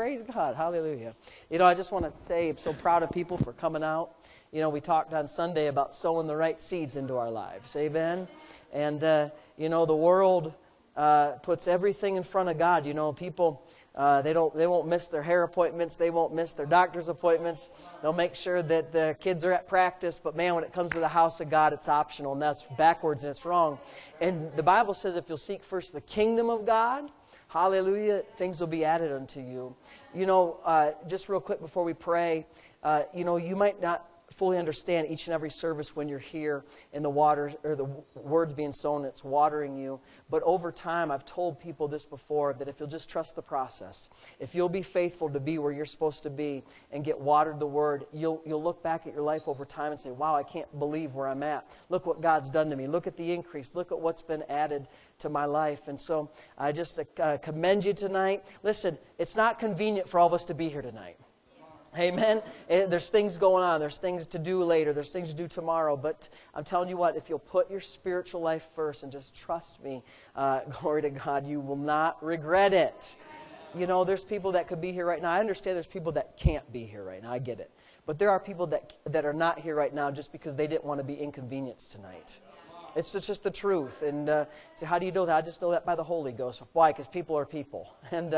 Praise God. Hallelujah. I just want to say I'm so proud of people for coming out. We talked on Sunday about sowing the right seeds into our lives. Amen. And, the world puts everything in front of God. People, they won't miss their hair appointments. They won't miss their doctor's appointments. They'll make sure that the kids are at practice. But, man, when it comes to the house of God, it's optional. And that's backwards and it's wrong. And the Bible says if you'll seek first the kingdom of God, hallelujah, things will be added unto you. Just real quick before we pray, you might not fully understand each and every service when you're here in the water or the words being sown, it's watering you. But over time, I've told people this before, that if you'll just trust the process, if you'll be faithful to be where you're supposed to be and get watered the word, you'll look back at your life over time and say, wow, I can't believe where I'm at. Look what God's done to me. Look at the increase. Look at what's been added to my life. And so I just commend you tonight. Listen, it's not convenient for all of us to be here tonight. Amen. There's things going on. There's things to do later. There's things to do tomorrow. But I'm telling you what, if you'll put your spiritual life first and just trust me, glory to God, you will not regret it. There's people that could be here right now. I understand there's people that can't be here right now. I get it. But there are people that are not here right now just because they didn't want to be inconvenienced tonight. It's just the truth. And so how do you know that? I just know that by the Holy Ghost. Why? Because people are people. And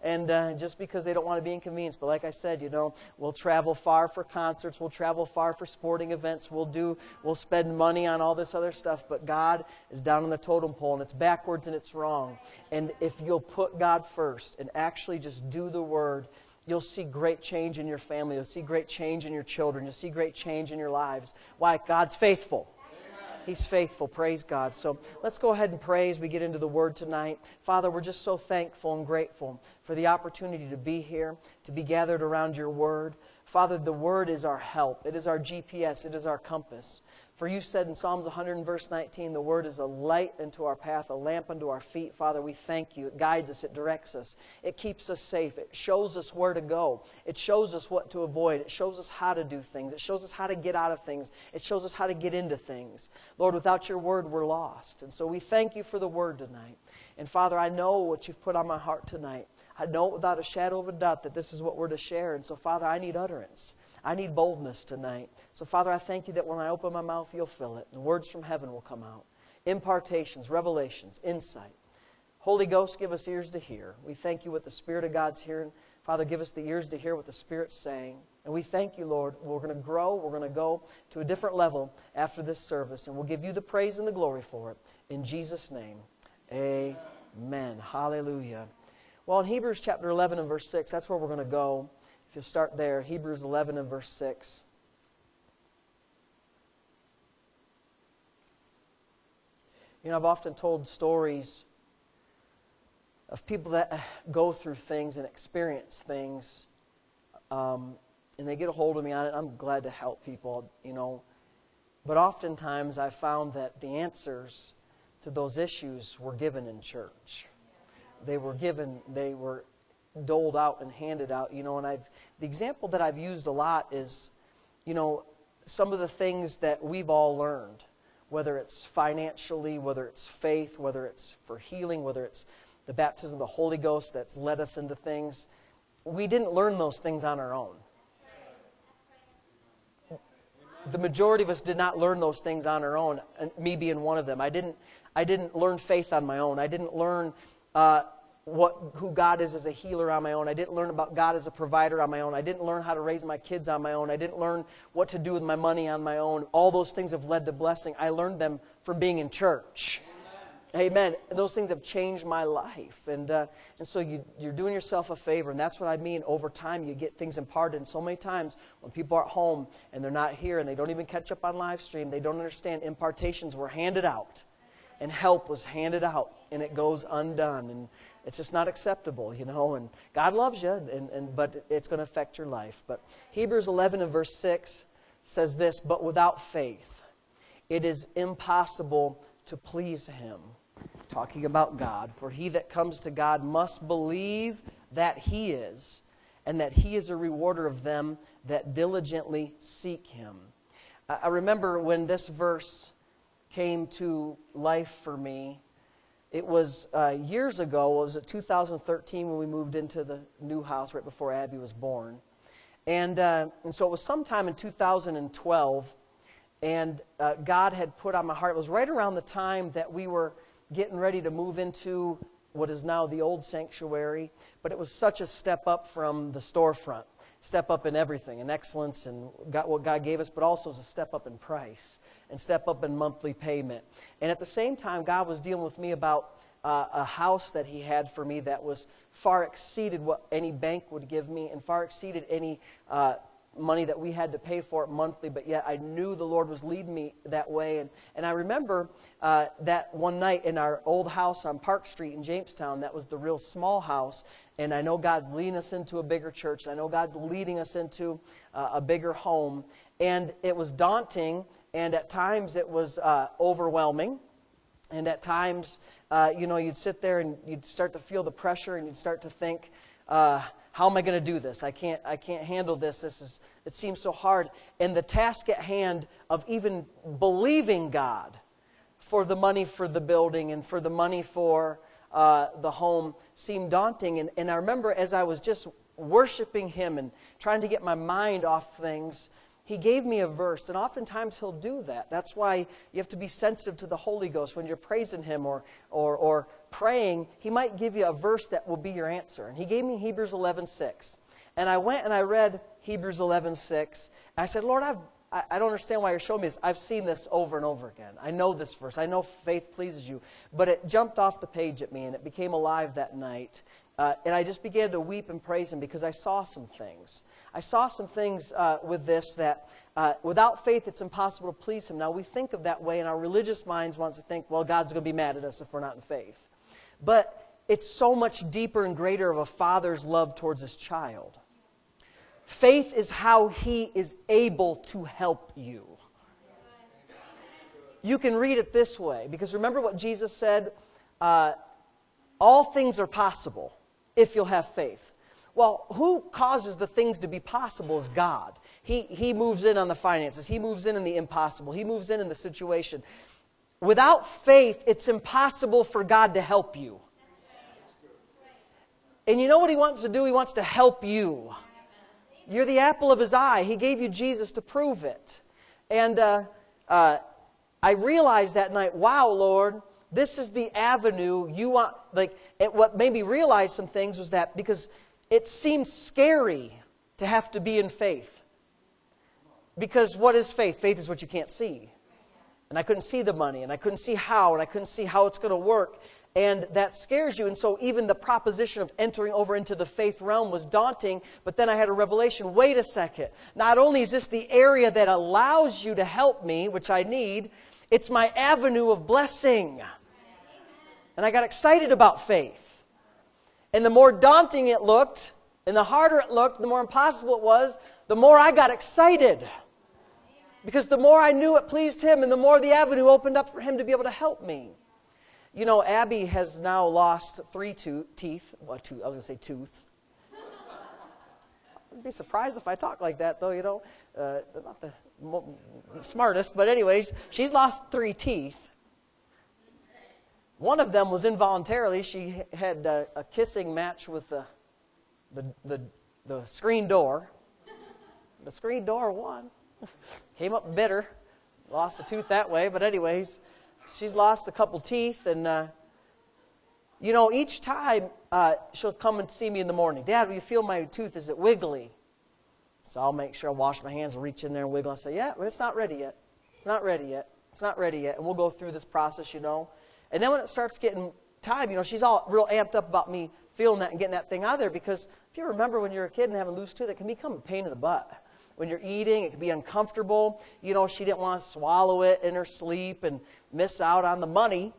just because they don't want to be inconvenienced. But like I said, we'll travel far for concerts. We'll travel far for sporting events. We'll spend money on all this other stuff. But God is down on the totem pole, and it's backwards and it's wrong. And if you'll put God first and actually just do the Word, you'll see great change in your family. You'll see great change in your children. You'll see great change in your lives. Why? God's faithful. He's faithful. Praise God. So let's go ahead and pray as we get into the Word tonight. Father, we're just so thankful and grateful for the opportunity to be here, to be gathered around your Word. Father, the Word is our help. It is our GPS. It is our compass. For you said in Psalms 100 and verse 19, the Word is a light unto our path, a lamp unto our feet. Father, we thank you. It guides us. It directs us. It keeps us safe. It shows us where to go. It shows us what to avoid. It shows us how to do things. It shows us how to get out of things. It shows us how to get into things. Lord, without your Word, we're lost. And so we thank you for the Word tonight. And Father, I know what you've put on my heart tonight. I know without a shadow of a doubt that this is what we're to share. And so, Father, I need utterance. I need boldness tonight. So, Father, I thank you that when I open my mouth, you'll fill it. And words from heaven will come out. Impartations, revelations, insight. Holy Ghost, give us ears to hear. We thank you what the Spirit of God's hearing. Father, give us the ears to hear what the Spirit's saying. And we thank you, Lord. We're going to grow. We're going to go to a different level after this service. And we'll give you the praise and the glory for it. In Jesus' name, amen. Hallelujah. Well, in Hebrews chapter 11 and verse 6, that's where we're going to go. If you'll start there, Hebrews 11 and verse 6. I've often told stories of people that go through things and experience things, and they get a hold of me on it. I'm glad to help people, But oftentimes I found that the answers to those issues were given in church. They were doled out and handed out, and the example that I've used a lot is, some of the things that we've all learned, whether it's financially, whether it's faith, whether it's for healing, whether it's the baptism of the Holy Ghost that's led us into things. We didn't learn those things on our own. The majority of us did not learn those things on our own, and me being one of them. I didn't learn faith on my own. I didn't learn who God is as a healer on my own. I didn't learn about God as a provider on my own. I didn't learn how to raise my kids on my own. I didn't learn what to do with my money on my own. All those things have led to blessing. I learned them from being in church. Amen. And those things have changed my life. And so you're doing yourself a favor. And that's what I mean. Over time, you get things imparted. And so many times when people are at home and they're not here and they don't even catch up on live stream, they don't understand impartations were handed out. And help was handed out. And it goes undone. And it's just not acceptable, And God loves you, but it's going to affect your life. But Hebrews 11 and verse 6 says this, but without faith, it is impossible to please Him. Talking about God. For he that comes to God must believe that He is, and that He is a rewarder of them that diligently seek Him. I remember when this verse came to life for me, It was years ago. It was 2013 when we moved into the new house right before Abby was born. And so it was sometime in 2012, and God had put on my heart, it was right around the time that we were getting ready to move into what is now the old sanctuary, but it was such a step up from the storefront, step up in everything, in excellence and what God gave us, but also as a step up in price and step up in monthly payment. And at the same time, God was dealing with me about a house that He had for me that was far exceeded what any bank would give me and far exceeded any money that we had to pay for it monthly, but yet I knew the Lord was leading me that way. And I remember that one night in our old house on Park Street in Jamestown, that was the real small house, and I know God's leading us into a bigger church. I know God's leading us into a bigger home, and it was daunting, and at times it was overwhelming. And at times, you'd sit there and you'd start to feel the pressure, and you'd start to think, how am I going to do this? I can't handle this. It seems so hard. And the task at hand of even believing God for the money for the building and for the money for the home seemed daunting. And I remember as I was just worshiping Him and trying to get my mind off things, He gave me a verse, and oftentimes He'll do that. That's why you have to be sensitive to the Holy Ghost when you're praising Him or praying. He might give you a verse that will be your answer. And He gave me Hebrews 11:6. And I went and I read Hebrews 11:6. And I said, Lord, I don't understand why you're showing me this. I've seen this over and over again. I know this verse. I know faith pleases you. But it jumped off the page at me, and it became alive that night. And I just began to weep and praise Him because I saw some things. I saw some things with this that without faith it's impossible to please Him. Now we think of that way, and our religious minds wants to think, well, God's going to be mad at us if we're not in faith. But it's so much deeper and greater of a father's love towards his child. Faith is how He is able to help you. You can read it this way, because remember what Jesus said, all things are possible if you'll have faith. Well, who causes the things to be possible is God. He moves in on the finances. He moves in the impossible. He moves in the situation. Without faith, it's impossible for God to help you. And you know what He wants to do? He wants to help you. You're the apple of His eye. He gave you Jesus to prove it. And I realized that night, wow, Lord, this is the avenue you want. What made me realize some things was that because it seemed scary to have to be in faith. Because what is faith? Faith is what you can't see. And I couldn't see the money, and I couldn't see how, and I couldn't see how it's going to work. And that scares you. And so even the proposition of entering over into the faith realm was daunting. But then I had a revelation. Wait a second. Not only is this the area that allows you to help me, which I need, it's my avenue of blessing. And I got excited about faith. And the more daunting it looked, and the harder it looked, the more impossible it was, the more I got excited. Because the more I knew it pleased Him, and the more the avenue opened up for Him to be able to help me. You know, Abby has now lost 3 teeth. Well, I was going to say tooth. I'd be surprised if I talk like that, though, not the smartest. But anyways, she's lost 3 teeth. One of them was involuntarily. She had a kissing match with the screen door. The screen door won. Came up bitter. Lost a tooth that way. But anyways, she's lost a couple teeth. And, each time she'll come and see me in the morning. Dad, will you feel my tooth? Is it wiggly? So I'll make sure I wash my hands and reach in there and wiggle. I say, yeah, but it's not ready yet. It's not ready yet. It's not ready yet. And we'll go through this process, And then when it starts getting time, she's all real amped up about me feeling that and getting that thing out of there. Because if you remember when you're a kid and having a loose tooth, it can become a pain in the butt. When you're eating, it can be uncomfortable. She didn't want to swallow it in her sleep and miss out on the money.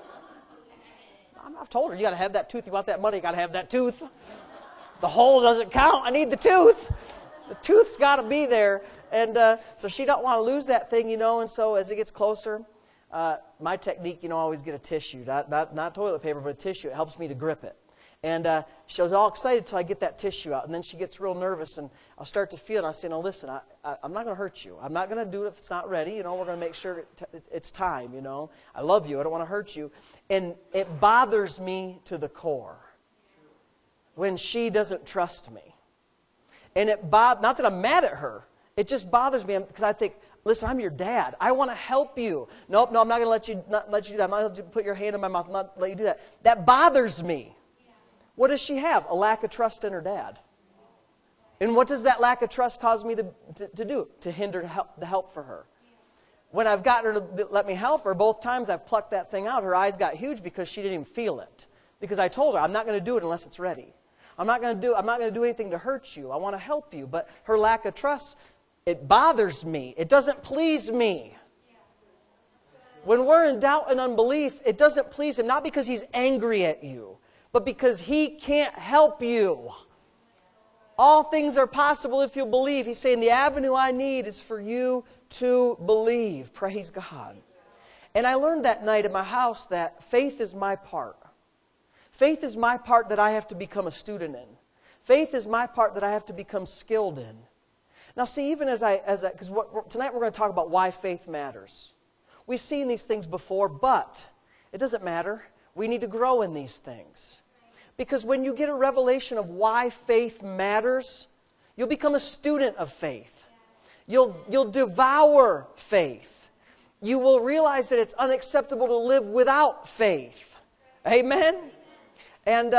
I've told her, you got to have that tooth. You want that money, you got to have that tooth. The hole doesn't count. I need the tooth. The tooth's got to be there. And so she don't want to lose that thing, And so as it gets closer, my technique, I always get a tissue. Not toilet paper, but a tissue. It helps me to grip it. And she was all excited till I get that tissue out. And then she gets real nervous, and I'll start to feel it. And I say, no, listen, I'm not going to hurt you. I'm not going to do it if it's not ready. We're going to make sure it's time, I love you. I don't want to hurt you. And it bothers me to the core when she doesn't trust me. And not that I'm mad at her. It just bothers me because I think, listen, I'm your dad. I want to help you. Nope, no, I'm not going to let you do that. I'm not going to put your hand in my mouth. I'm not going to let you do that. That bothers me. What does she have? A lack of trust in her dad. And what does that lack of trust cause me to do? To hinder the help for her. When I've gotten her to let me help her, both times I've plucked that thing out, her eyes got huge because she didn't even feel it. Because I told her, I'm not going to do it unless it's ready. I'm not going to do anything to hurt you. I want to help you. But her lack of trust, it bothers me. It doesn't please me. When we're in doubt and unbelief, it doesn't please Him. Not because He's angry at you, but because He can't help you. All things are possible if you believe. He's saying the avenue I need is for you to believe. Praise God. And I learned that night at my house that faith is my part. Faith is my part that I have to become a student in. Faith is my part that I have to become skilled in. Now see, even because tonight we're going to talk about why faith matters. We've seen these things before, but it doesn't matter. We need to grow in these things. Because when you get a revelation of why faith matters, you'll become a student of faith. You'll devour faith. You will realize that it's unacceptable to live without faith. Amen? And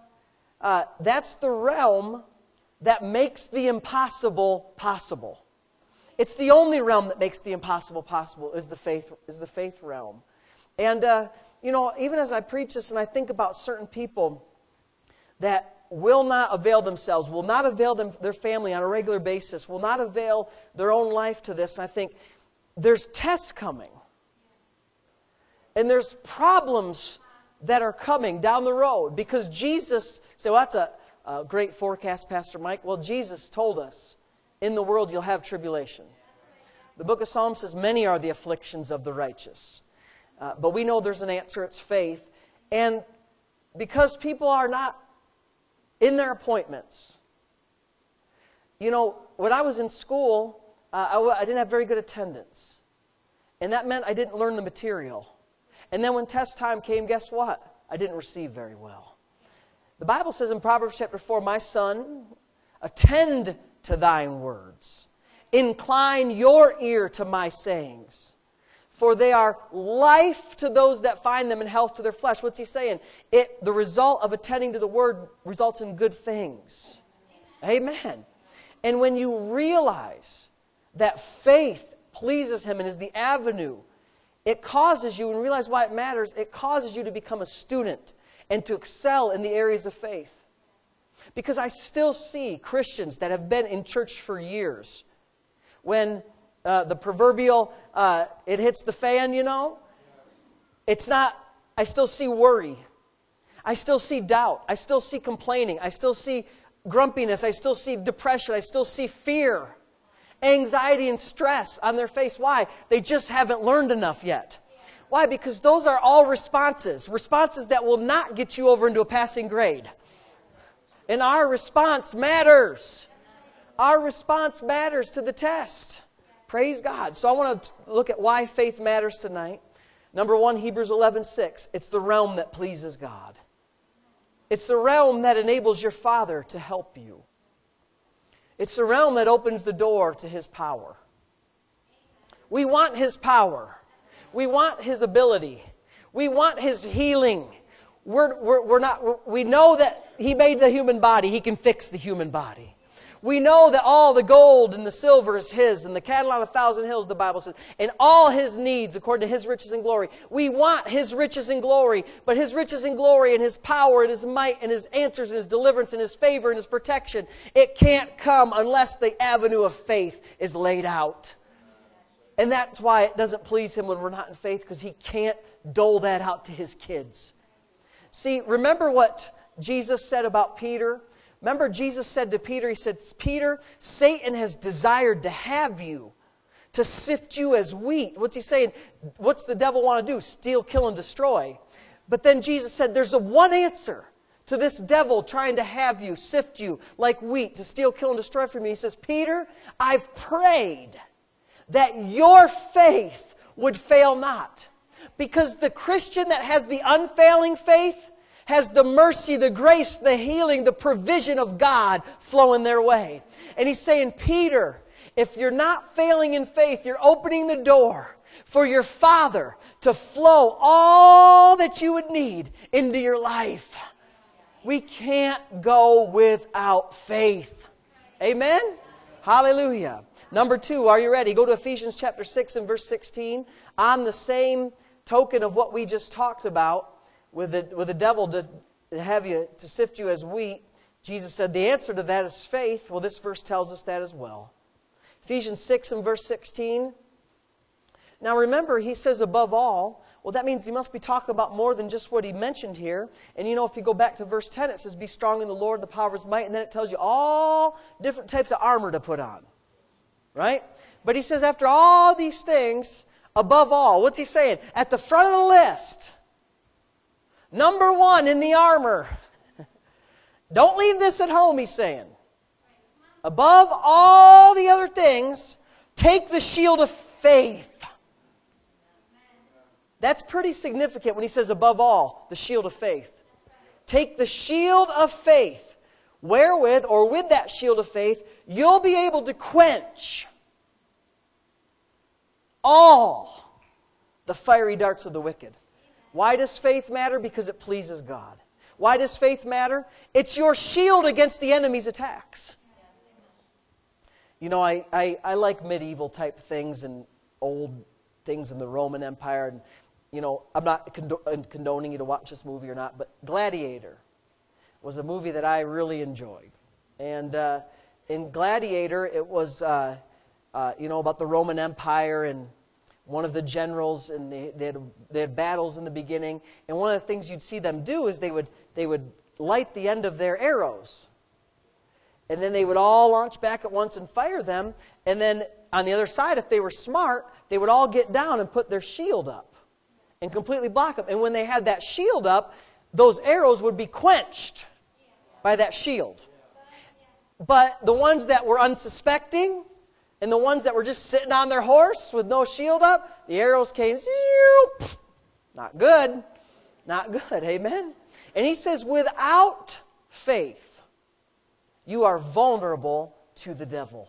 that's the realm that makes the impossible possible. It's the only realm that makes the impossible possible is the faith realm. And even as I preach this and I think about certain people that will not avail themselves, will not avail their family on a regular basis, will not avail their own life to this, and I think there's tests coming. And there's problems that are coming down the road. Because Jesus, say, well, that's a great forecast, Pastor Mike. Well, Jesus told us, in the world you'll have tribulation. The book of Psalms says, many are the afflictions of the righteous. But we know there's an answer, it's faith. And because people are not in their appointments. When I was in school, I didn't have very good attendance. And that meant I didn't learn the material. And then when test time came, guess what? I didn't receive very well. The Bible says in Proverbs chapter 4, my son, attend to thine words. Incline your ear to my sayings. For they are life to those that find them and health to their flesh. What's he saying? The result of attending to the word results in good things. Amen. And when you realize that faith pleases Him and is the avenue, it causes you, and realize why it matters, it causes you to become a student and to excel in the areas of faith. Because I still see Christians that have been in church for years. When the proverbial, it hits the fan, it's not, I still see worry. I still see doubt. I still see complaining. I still see grumpiness. I still see depression. I still see fear, anxiety, and stress on their face. Why? They just haven't learned enough yet. Why? Because those are all responses that will not get you over into a passing grade. And our response matters. Our response matters to the test. Praise God. So I want to look at why faith matters tonight. Number one, Hebrews 11:6. It's the realm that pleases God. It's the realm that enables your Father to help you. It's the realm that opens the door to His power. We want His power. We want His ability. We want His healing. We know that He made the human body. He can fix the human body. We know that all the gold and the silver is His, and the cattle on 1,000 hills, the Bible says, and all His needs according to His riches and glory. We want His riches and glory, but His riches and glory and His power and His might and His answers and His deliverance and His favor and His protection, it can't come unless the avenue of faith is laid out. And that's why it doesn't please Him when we're not in faith, because He can't dole that out to His kids. See, remember what Jesus said about Peter? Remember, Jesus said to Peter, He said, Peter, Satan has desired to have you, to sift you as wheat. What's He saying? What's the devil want to do? Steal, kill, and destroy. But then Jesus said, there's one answer to this devil trying to have you, sift you like wheat to steal, kill, and destroy from you. He says, Peter, I've prayed that your faith would fail not. Because the Christian that has the unfailing faith has the mercy, the grace, the healing, the provision of God flowing their way. And he's saying, Peter, if you're not failing in faith, you're opening the door for your Father to flow all that you would need into your life. We can't go without faith. Amen? Hallelujah. Number 2, are you ready? Go to Ephesians chapter 6 and verse 16. On the same token of what we just talked about, with the devil to have you, to sift you as wheat, Jesus said the answer to that is faith. Well, this verse tells us that as well. Ephesians 6 and verse 16. Now remember, he says above all. Well, that means he must be talking about more than just what he mentioned here. And if you go back to verse 10, it says, be strong in the Lord, the power of His might. And then it tells you all different types of armor to put on. Right? But he says after all these things, above all, what's he saying? At the front of the list, number 1 in the armor. Don't leave this at home, he's saying. Above all the other things, take the shield of faith. That's pretty significant when he says above all, the shield of faith. Take the shield of faith, wherewith, or with that shield of faith, you'll be able to quench all the fiery darts of the wicked. Why does faith matter? Because it pleases God. Why does faith matter? It's your shield against the enemy's attacks. I like medieval type things and old things in the Roman Empire. And, I'm not condoning you to watch this movie or not, but Gladiator was a movie that I really enjoyed. And in Gladiator, it was, about the Roman Empire and one of the generals, and they had battles in the beginning. And one of the things you'd see them do is they would light the end of their arrows. And then they would all launch back at once and fire them. And then on the other side, if they were smart, they would all get down and put their shield up and completely block them. And when they had that shield up, those arrows would be quenched by that shield. But the ones that were unsuspecting and the ones that were just sitting on their horse with no shield up, the arrows came, not good, not good, amen? And he says, without faith, you are vulnerable to the devil.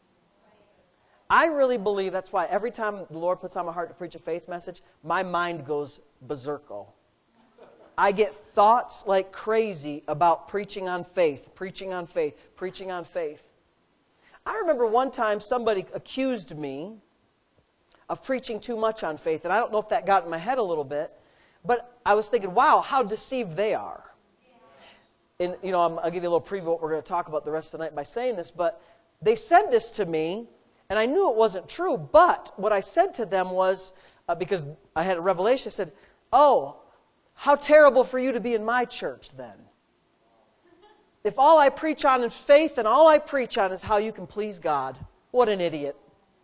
I really believe that's why every time the Lord puts on my heart to preach a faith message, my mind goes berserko. I get thoughts like crazy about preaching on faith, preaching on faith, preaching on faith. I remember one time somebody accused me of preaching too much on faith, and I don't know if that got in my head a little bit, but I was thinking, wow, how deceived they are. And, I'll give you a little preview of what we're going to talk about the rest of the night by saying this, but they said this to me, and I knew it wasn't true, but what I said to them was, because I had a revelation, I said, oh, how terrible for you to be in my church then. If all I preach on is faith and all I preach on is how you can please God, what an idiot.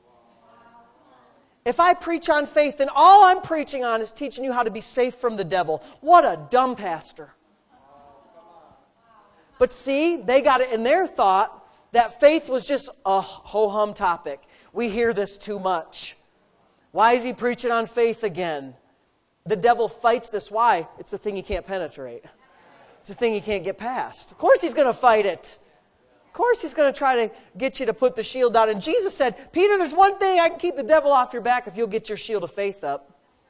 If I preach on faith and all I'm preaching on is teaching you how to be safe from the devil, what a dumb pastor. But see, they got it in their thought that faith was just a ho-hum topic. We hear this too much. Why is he preaching on faith again? The devil fights this. Why? It's the thing he can't penetrate. It's the thing he can't get past. Of course he's going to fight it. Of course he's going to try to get you to put the shield down. And Jesus said, Peter, there's one thing I can keep the devil off your back if you'll get your shield of faith up.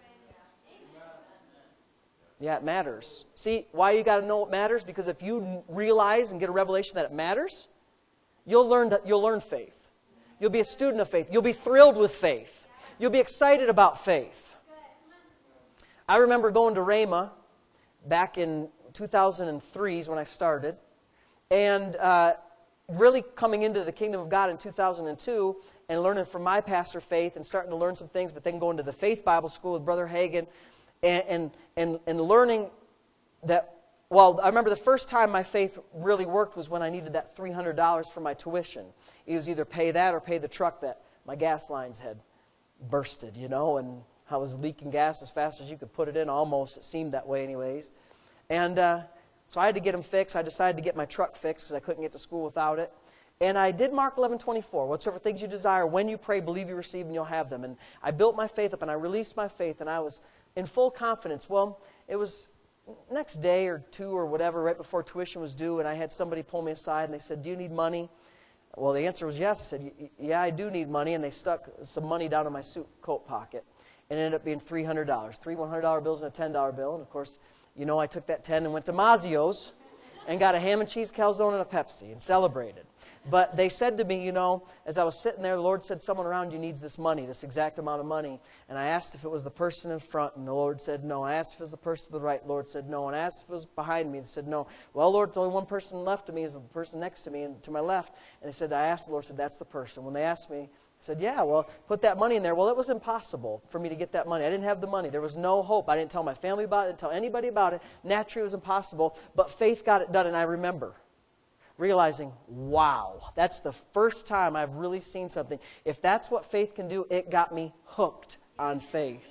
Yeah, it matters. See, why you got to know it matters? Because if you realize and get a revelation that it matters, you'll learn faith. You'll be a student of faith. You'll be thrilled with faith. You'll be excited about faith. I remember going to Rhema back in 2003 is when I started, and really coming into the kingdom of God in 2002 and learning from my pastor Faith and starting to learn some things, but then going to the Faith Bible School with Brother Hagin and learning that, well, I remember the first time my faith really worked was when I needed that $300 for my tuition. It was either pay that or pay the truck that my gas lines had bursted, and I was leaking gas as fast as you could put it in, almost. It seemed that way anyways. And So I had to get them fixed. I decided to get my truck fixed because I couldn't get to school without it. And I did Mark 11:24. Whatsoever things you desire, when you pray, believe you receive and you'll have them. And I built my faith up and I released my faith and I was in full confidence. Well, it was next day or two or whatever, right before tuition was due, and I had somebody pull me aside and they said, do you need money? Well, the answer was yes. I said, yeah, I do need money. And they stuck some money down in my suit coat pocket. And it ended up being $300. 3 $100 bills and a $10 bill. And of course, you know, I took that 10 and went to Mazzio's and got a ham and cheese calzone and a Pepsi and celebrated. But they said to me, you know, as I was sitting there, the Lord said, someone around you needs this money, this exact amount of money. And I asked if it was the person in front, and the Lord said no. I asked if it was the person to the right, the Lord said no. And I asked if it was behind me, they said no. Well, Lord, there's only one person left of me, is the person next to me and to my left. And they said, I asked the Lord, said, that's the person. When they asked me, I said, yeah, well, put that money in there. Well, it was impossible for me to get that money. I didn't have the money. There was no hope. I didn't tell my family about it. I didn't tell anybody about it. Naturally, it was impossible. But faith got it done, and I remember realizing, wow, that's the first time I've really seen something. If that's what faith can do, it got me hooked on faith.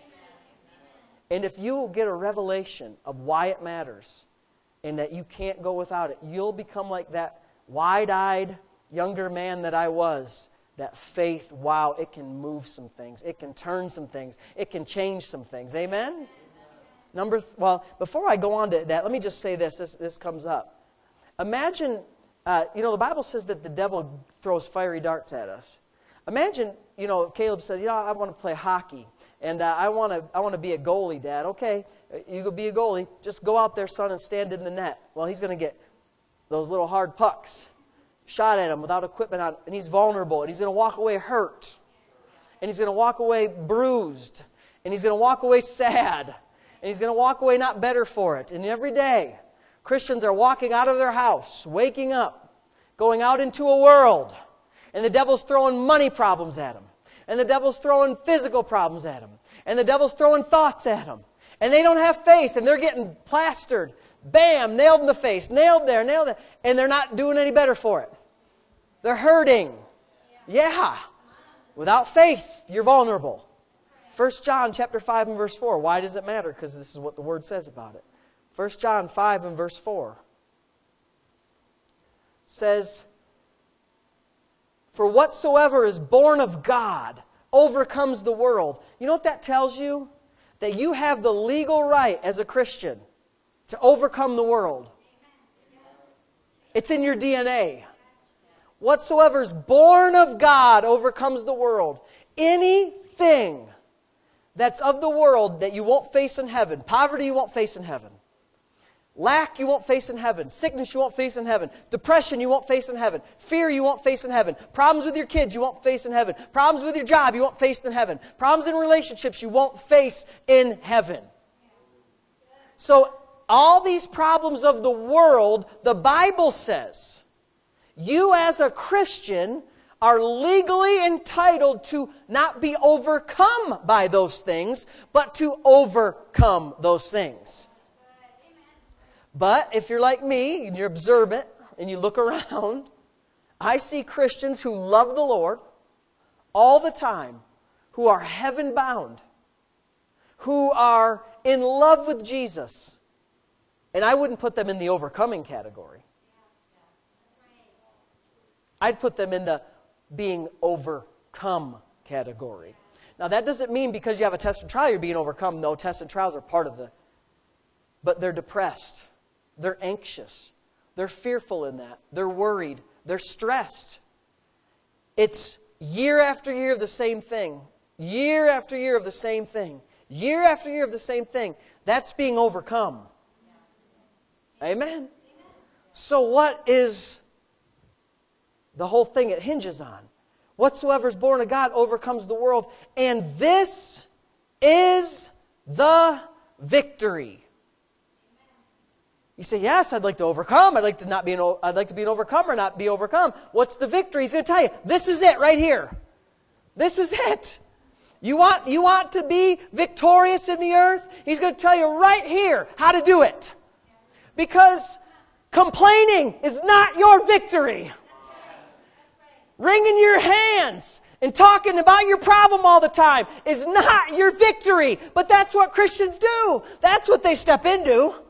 And if you will get a revelation of why it matters and that you can't go without it, you'll become like that wide-eyed younger man that I was. That faith, wow, it can move some things. It can turn some things. It can change some things. Amen? Well, before I go on to that, let me just say this. This comes up. Imagine, the Bible says that the devil throws fiery darts at us. Imagine, Caleb said, I want to play hockey. And I want to be a goalie, Dad. Okay, you go be a goalie. Just go out there, son, and stand in the net. Well, he's going to get those little hard pucks shot at him without equipment on, and he's vulnerable, and he's going to walk away hurt, and he's going to walk away bruised, and he's going to walk away sad, and he's going to walk away not better for it. And every day, Christians are walking out of their house, waking up, going out into a world, and the devil's throwing money problems at them, and the devil's throwing physical problems at them, and the devil's throwing thoughts at them, and they don't have faith, and they're getting plastered, bam, nailed in the face, nailed there, and they're not doing any better for it. They're hurting. Yeah. Without faith, you're vulnerable. 1 John chapter 5 and verse 4. Why does it matter? Because this is what the Word says about it. 1 John 5 and verse 4 says, for whatsoever is born of God overcomes the world. You know what that tells you? That you have the legal right as a Christian to overcome the world. It's in your DNA. Whatsoever is born of God overcomes the world. Anything that's of the world that you won't face in heaven. Poverty you won't face in heaven. Lack you won't face in heaven. Sickness you won't face in heaven. Depression you won't face in heaven. Fear you won't face in heaven. Problems with your kids you won't face in heaven. Problems with your job you won't face in heaven. Problems in relationships you won't face in heaven. So all these problems of the world, the Bible says, you as a Christian are legally entitled to not be overcome by those things, but to overcome those things. But if you're like me, and you're observant, and you look around, I see Christians who love the Lord all the time, who are heaven-bound, who are in love with Jesus. And I wouldn't put them in the overcoming category. I'd put them in the being overcome category. Now that doesn't mean because you have a test and trial you're being overcome. No, tests and trials are part of the... But they're depressed. They're anxious. They're fearful in that. They're worried. They're stressed. It's year after year of the same thing. Year after year of the same thing. Year after year of the same thing. That's being overcome. Amen? So what is the whole thing it hinges on? Whatsoever is born of God overcomes the world. And this is the victory. You say, yes, I'd like to overcome. I'd like to be an overcomer, not be overcome. What's the victory? He's going to tell you, this is it right here. This is it. You want to be victorious in the earth? He's going to tell you right here how to do it. Because complaining is not your victory. Wringing your hands and talking about your problem all the time is not your victory. But that's what Christians do. That's what they step into.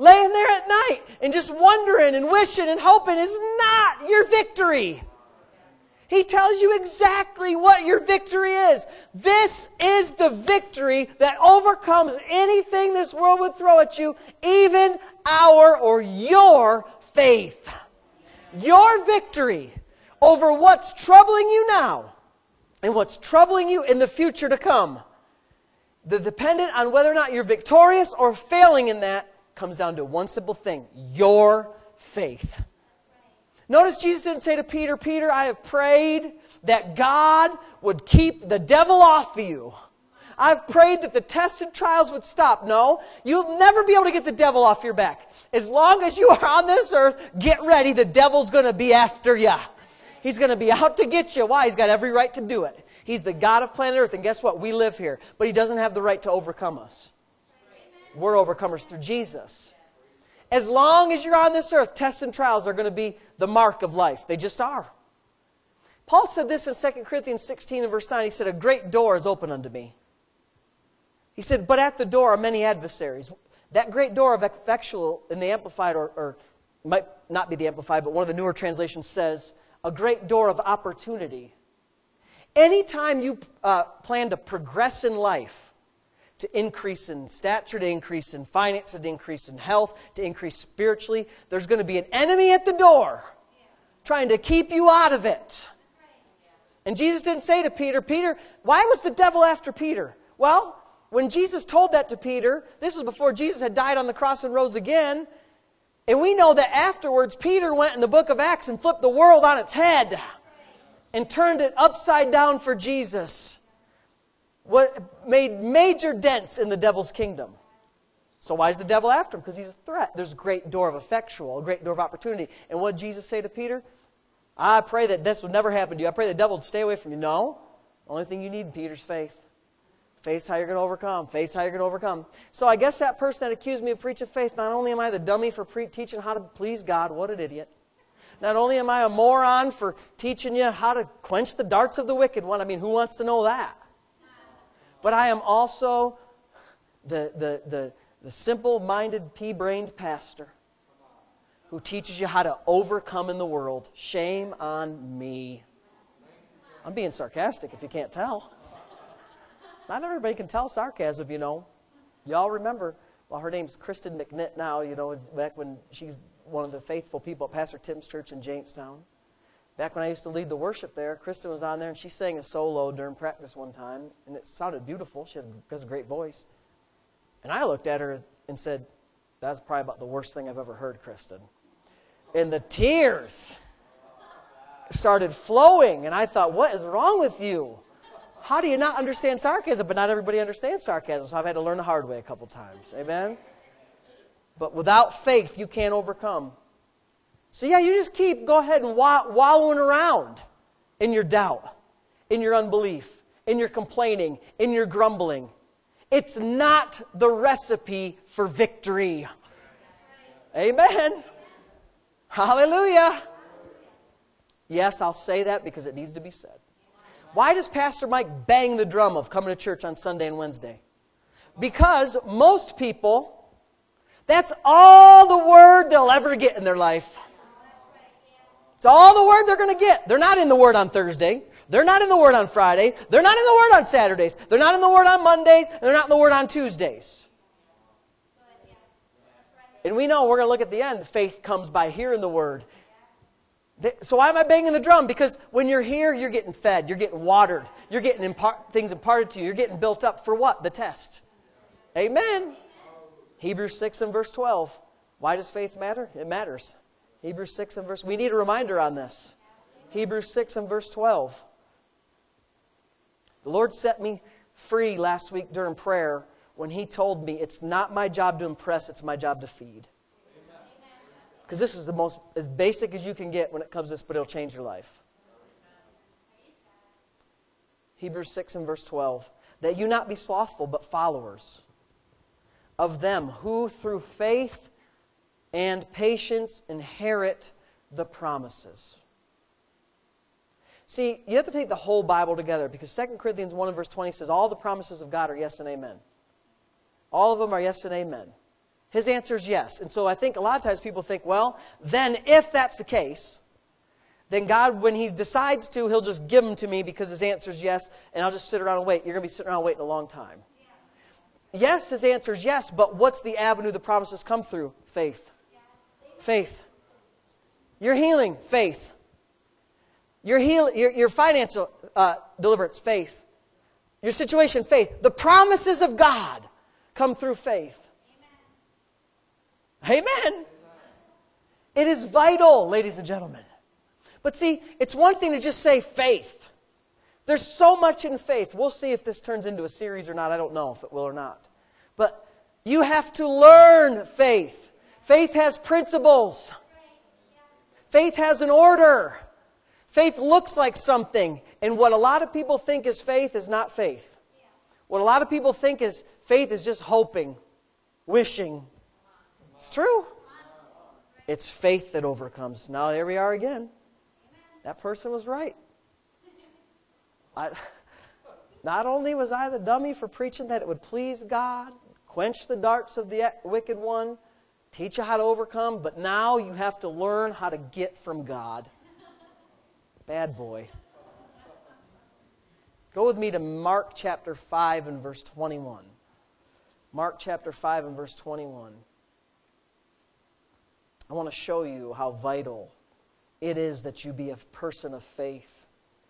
Laying there at night and just wondering and wishing and hoping is not your victory. He tells you exactly what your victory is. This is the victory that overcomes anything this world would throw at you, even our or your faith. Your victory over what's troubling you now and what's troubling you in the future to come. The dependent on whether or not you're victorious or failing in that comes down to one simple thing: your faith. Notice Jesus didn't say to Peter, Peter, I have prayed that God would keep the devil off of you. I've prayed that the tests and trials would stop. No, you'll never be able to get the devil off your back. As long as you are on this earth, get ready. The devil's going to be after you. He's going to be out to get you. Why? He's got every right to do it. He's the God of planet Earth, and guess what? We live here. But He doesn't have the right to overcome us. We're overcomers through Jesus. As long as you're on this earth, tests and trials are going to be the mark of life. They just are. Paul said this in 2 Corinthians 16 and verse 9. He said, a great door is open unto me. He said, but at the door are many adversaries. That great door of effectual in the Amplified, or might not be the Amplified, but one of the newer translations says, a great door of opportunity. Anytime you plan to progress in life, to increase in stature, to increase in finances, to increase in health, to increase spiritually, there's going to be an enemy at the door trying to keep you out of it. And Jesus didn't say to Peter, Peter, why was the devil after Peter? Well, when Jesus told that to Peter, this was before Jesus had died on the cross and rose again. And we know that afterwards, Peter went in the book of Acts and flipped the world on its head and turned it upside down for Jesus. What made major dents in the devil's kingdom. So why is the devil after him? Because he's a threat. There's a great door of effectual, a great door of opportunity. And what did Jesus say to Peter? I pray that this would never happen to you. I pray the devil would stay away from you. No. The only thing you need, Peter, is faith. Faith's how you're going to overcome. Faith's how you're going to overcome. So I guess that person that accused me of preaching faith, not only am I the dummy for teaching how to please God, what an idiot. Not only am I a moron for teaching you how to quench the darts of the wicked one. I mean, who wants to know that? But I am also the simple-minded, pea-brained pastor who teaches you how to overcome in the world. Shame on me. I'm being sarcastic if you can't tell. Not everybody can tell sarcasm, you know. Y'all remember, well, her name's Kristen McNitt now, you know, back when she's one of the faithful people at Pastor Tim's church in Jamestown. Back when I used to lead the worship there, Kristen was on there and she sang a solo during practice one time, and it sounded beautiful. She has a great voice. And I looked at her and said, that's probably about the worst thing I've ever heard, Kristen. And the tears started flowing, and I thought, what is wrong with you? How do you not understand sarcasm? But not everybody understands sarcasm, so I've had to learn the hard way a couple times. Amen? But without faith, you can't overcome. So yeah, you just go ahead and wallowing around in your doubt, in your unbelief, in your complaining, in your grumbling. It's not the recipe for victory. Amen. Hallelujah. Yes, I'll say that because it needs to be said. Why does Pastor Mike bang the drum of coming to church on Sunday and Wednesday? Because most people, that's all the word they'll ever get in their life. It's all the word they're going to get. They're not in the Word on Thursday. They're not in the Word on Fridays. They're not in the Word on Saturdays. They're not in the Word on Mondays. And they're not in the Word on Tuesdays. And we know we're going to look at the end. Faith comes by hearing the Word. So why am I banging the drum? Because when you're here, you're getting fed. You're getting watered. You're getting things imparted to you. You're getting built up for what? The test. Amen. Hebrews 6 and verse 12. Why does faith matter? It matters. Hebrews 6 and verse... We need a reminder on this. Hebrews 6 and verse 12. The Lord set me free last week during prayer when He told me it's not my job to impress, it's my job to feed. Because this is the most, as basic as you can get when it comes to this, but it'll change your life. Hebrews 6 and verse 12. That you not be slothful, but followers of them who through faith and patience inherit the promises. See, you have to take the whole Bible together because 2 Corinthians 1 and verse 20 says all the promises of God are yes and amen. All of them are yes and amen. His answer is yes. And so I think a lot of times people think, well, then if that's the case, then God, when He decides to, He'll just give them to me because His answer is yes, and I'll just sit around and wait. You're going to be sitting around waiting a long time. Yes, His answer is yes, but what's the avenue the promises come through? Faith. Faith. Your healing, faith. Your financial deliverance, faith. Your situation, faith. The promises of God come through faith. Amen. It is vital, ladies and gentlemen. But see, it's one thing to just say faith. There's so much in faith. We'll see if this turns into a series or not. I don't know if it will or not. But you have to learn faith. Faith has principles. Faith has an order. Faith looks like something. And what a lot of people think is faith is not faith. What a lot of people think is faith is just hoping, wishing. It's true. It's faith that overcomes. Now here we are again. That person was right. Not only was I the dummy for preaching that it would please God, quench the darts of the wicked one, teach you how to overcome, but now you have to learn how to get from God. Bad boy. Go with me to Mark chapter 5 and verse 21. Mark chapter 5 and verse 21. I want to show you how vital it is that you be a person of faith.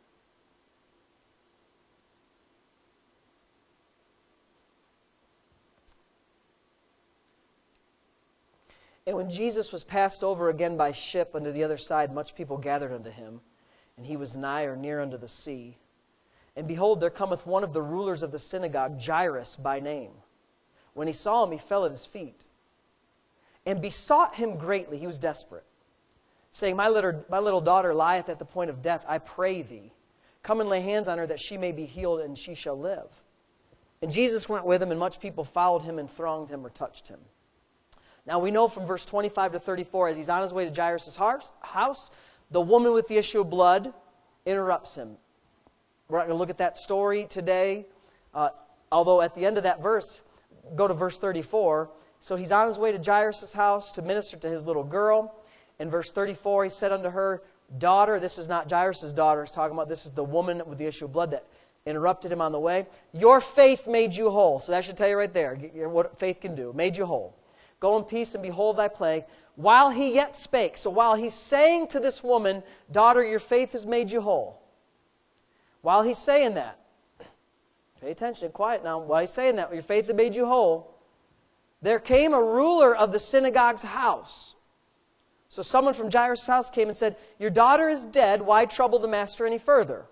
And when Jesus was passed over again by ship unto the other side, much people gathered unto him, and he was nigh or near unto the sea. And behold, there cometh one of the rulers of the synagogue, Jairus by name. When he saw him, he fell at his feet, and besought him greatly. He was desperate, saying, My little daughter lieth at the point of death. I pray thee, come and lay hands on her, that she may be healed, and she shall live. And Jesus went with him, and much people followed him and thronged him or touched him. Now we know from verse 25 to 34, as he's on his way to Jairus' house, the woman with the issue of blood interrupts him. We're not going to look at that story today, although at the end of that verse, go to verse 34. So he's on his way to Jairus' house to minister to his little girl. In verse 34, he said unto her, Daughter, this is not Jairus' daughter he's talking about, this is the woman with the issue of blood that interrupted him on the way. Your faith made you whole. So that should tell you right there what faith can do. Made you whole. Go in peace and behold thy plague. While he yet spake, so while he's saying to this woman, Daughter, your faith has made you whole. While he's saying that, pay attention, quiet now. While he's saying that, your faith has made you whole, there came a ruler of the synagogue's house. So someone from Jairus' house came and said, Your daughter is dead, why trouble the master any further?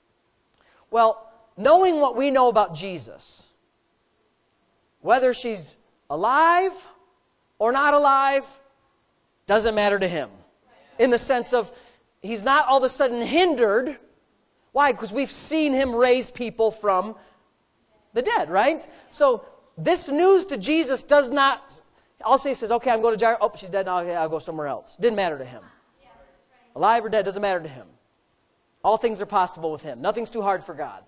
Well, knowing what we know about Jesus, whether she's alive or not alive, doesn't matter to him. In the sense of, he's not all of a sudden hindered. Why? Because we've seen him raise people from the dead, right? So this news to Jesus does not, also he says, okay, I'm going to Jairus. Oh, she's dead now, okay, I'll go somewhere else. Didn't matter to him. Alive or dead, doesn't matter to him. All things are possible with him. Nothing's too hard for God.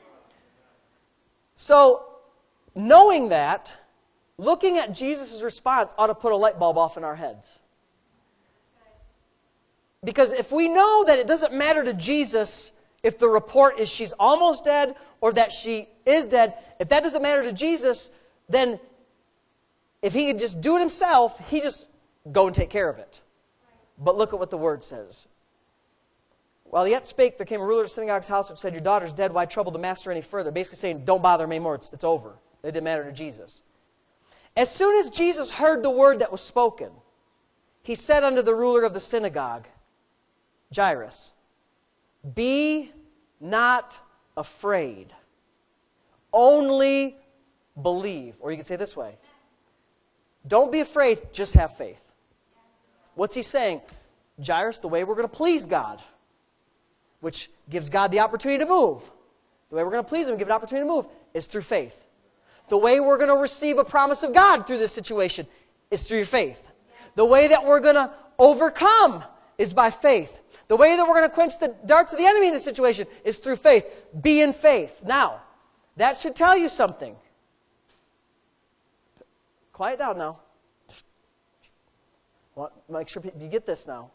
So, knowing that, looking at Jesus' response ought to put a light bulb off in our heads. Because if we know that it doesn't matter to Jesus if the report is she's almost dead or that she is dead, if that doesn't matter to Jesus, then if he could just do it himself, he just go and take care of it. But look at what the word says. While he yet spake, there came a ruler of the synagogue's house which said, Your daughter's dead, why trouble the master any further? Basically saying, don't bother me anymore, it's over. It didn't matter to Jesus. As soon as Jesus heard the word that was spoken, he said unto the ruler of the synagogue, Jairus, be not afraid, only believe. Or you can say it this way, don't be afraid, just have faith. What's he saying? Jairus, the way we're going to please God, which gives God the opportunity to move. The way we're going to please Him and give an opportunity to move is through faith. The way we're going to receive a promise of God through this situation is through your faith. The way that we're going to overcome is by faith. The way that we're going to quench the darts of the enemy in this situation is through faith. Be in faith. Now, that should tell you something. Quiet down now. Well, make sure you get this now.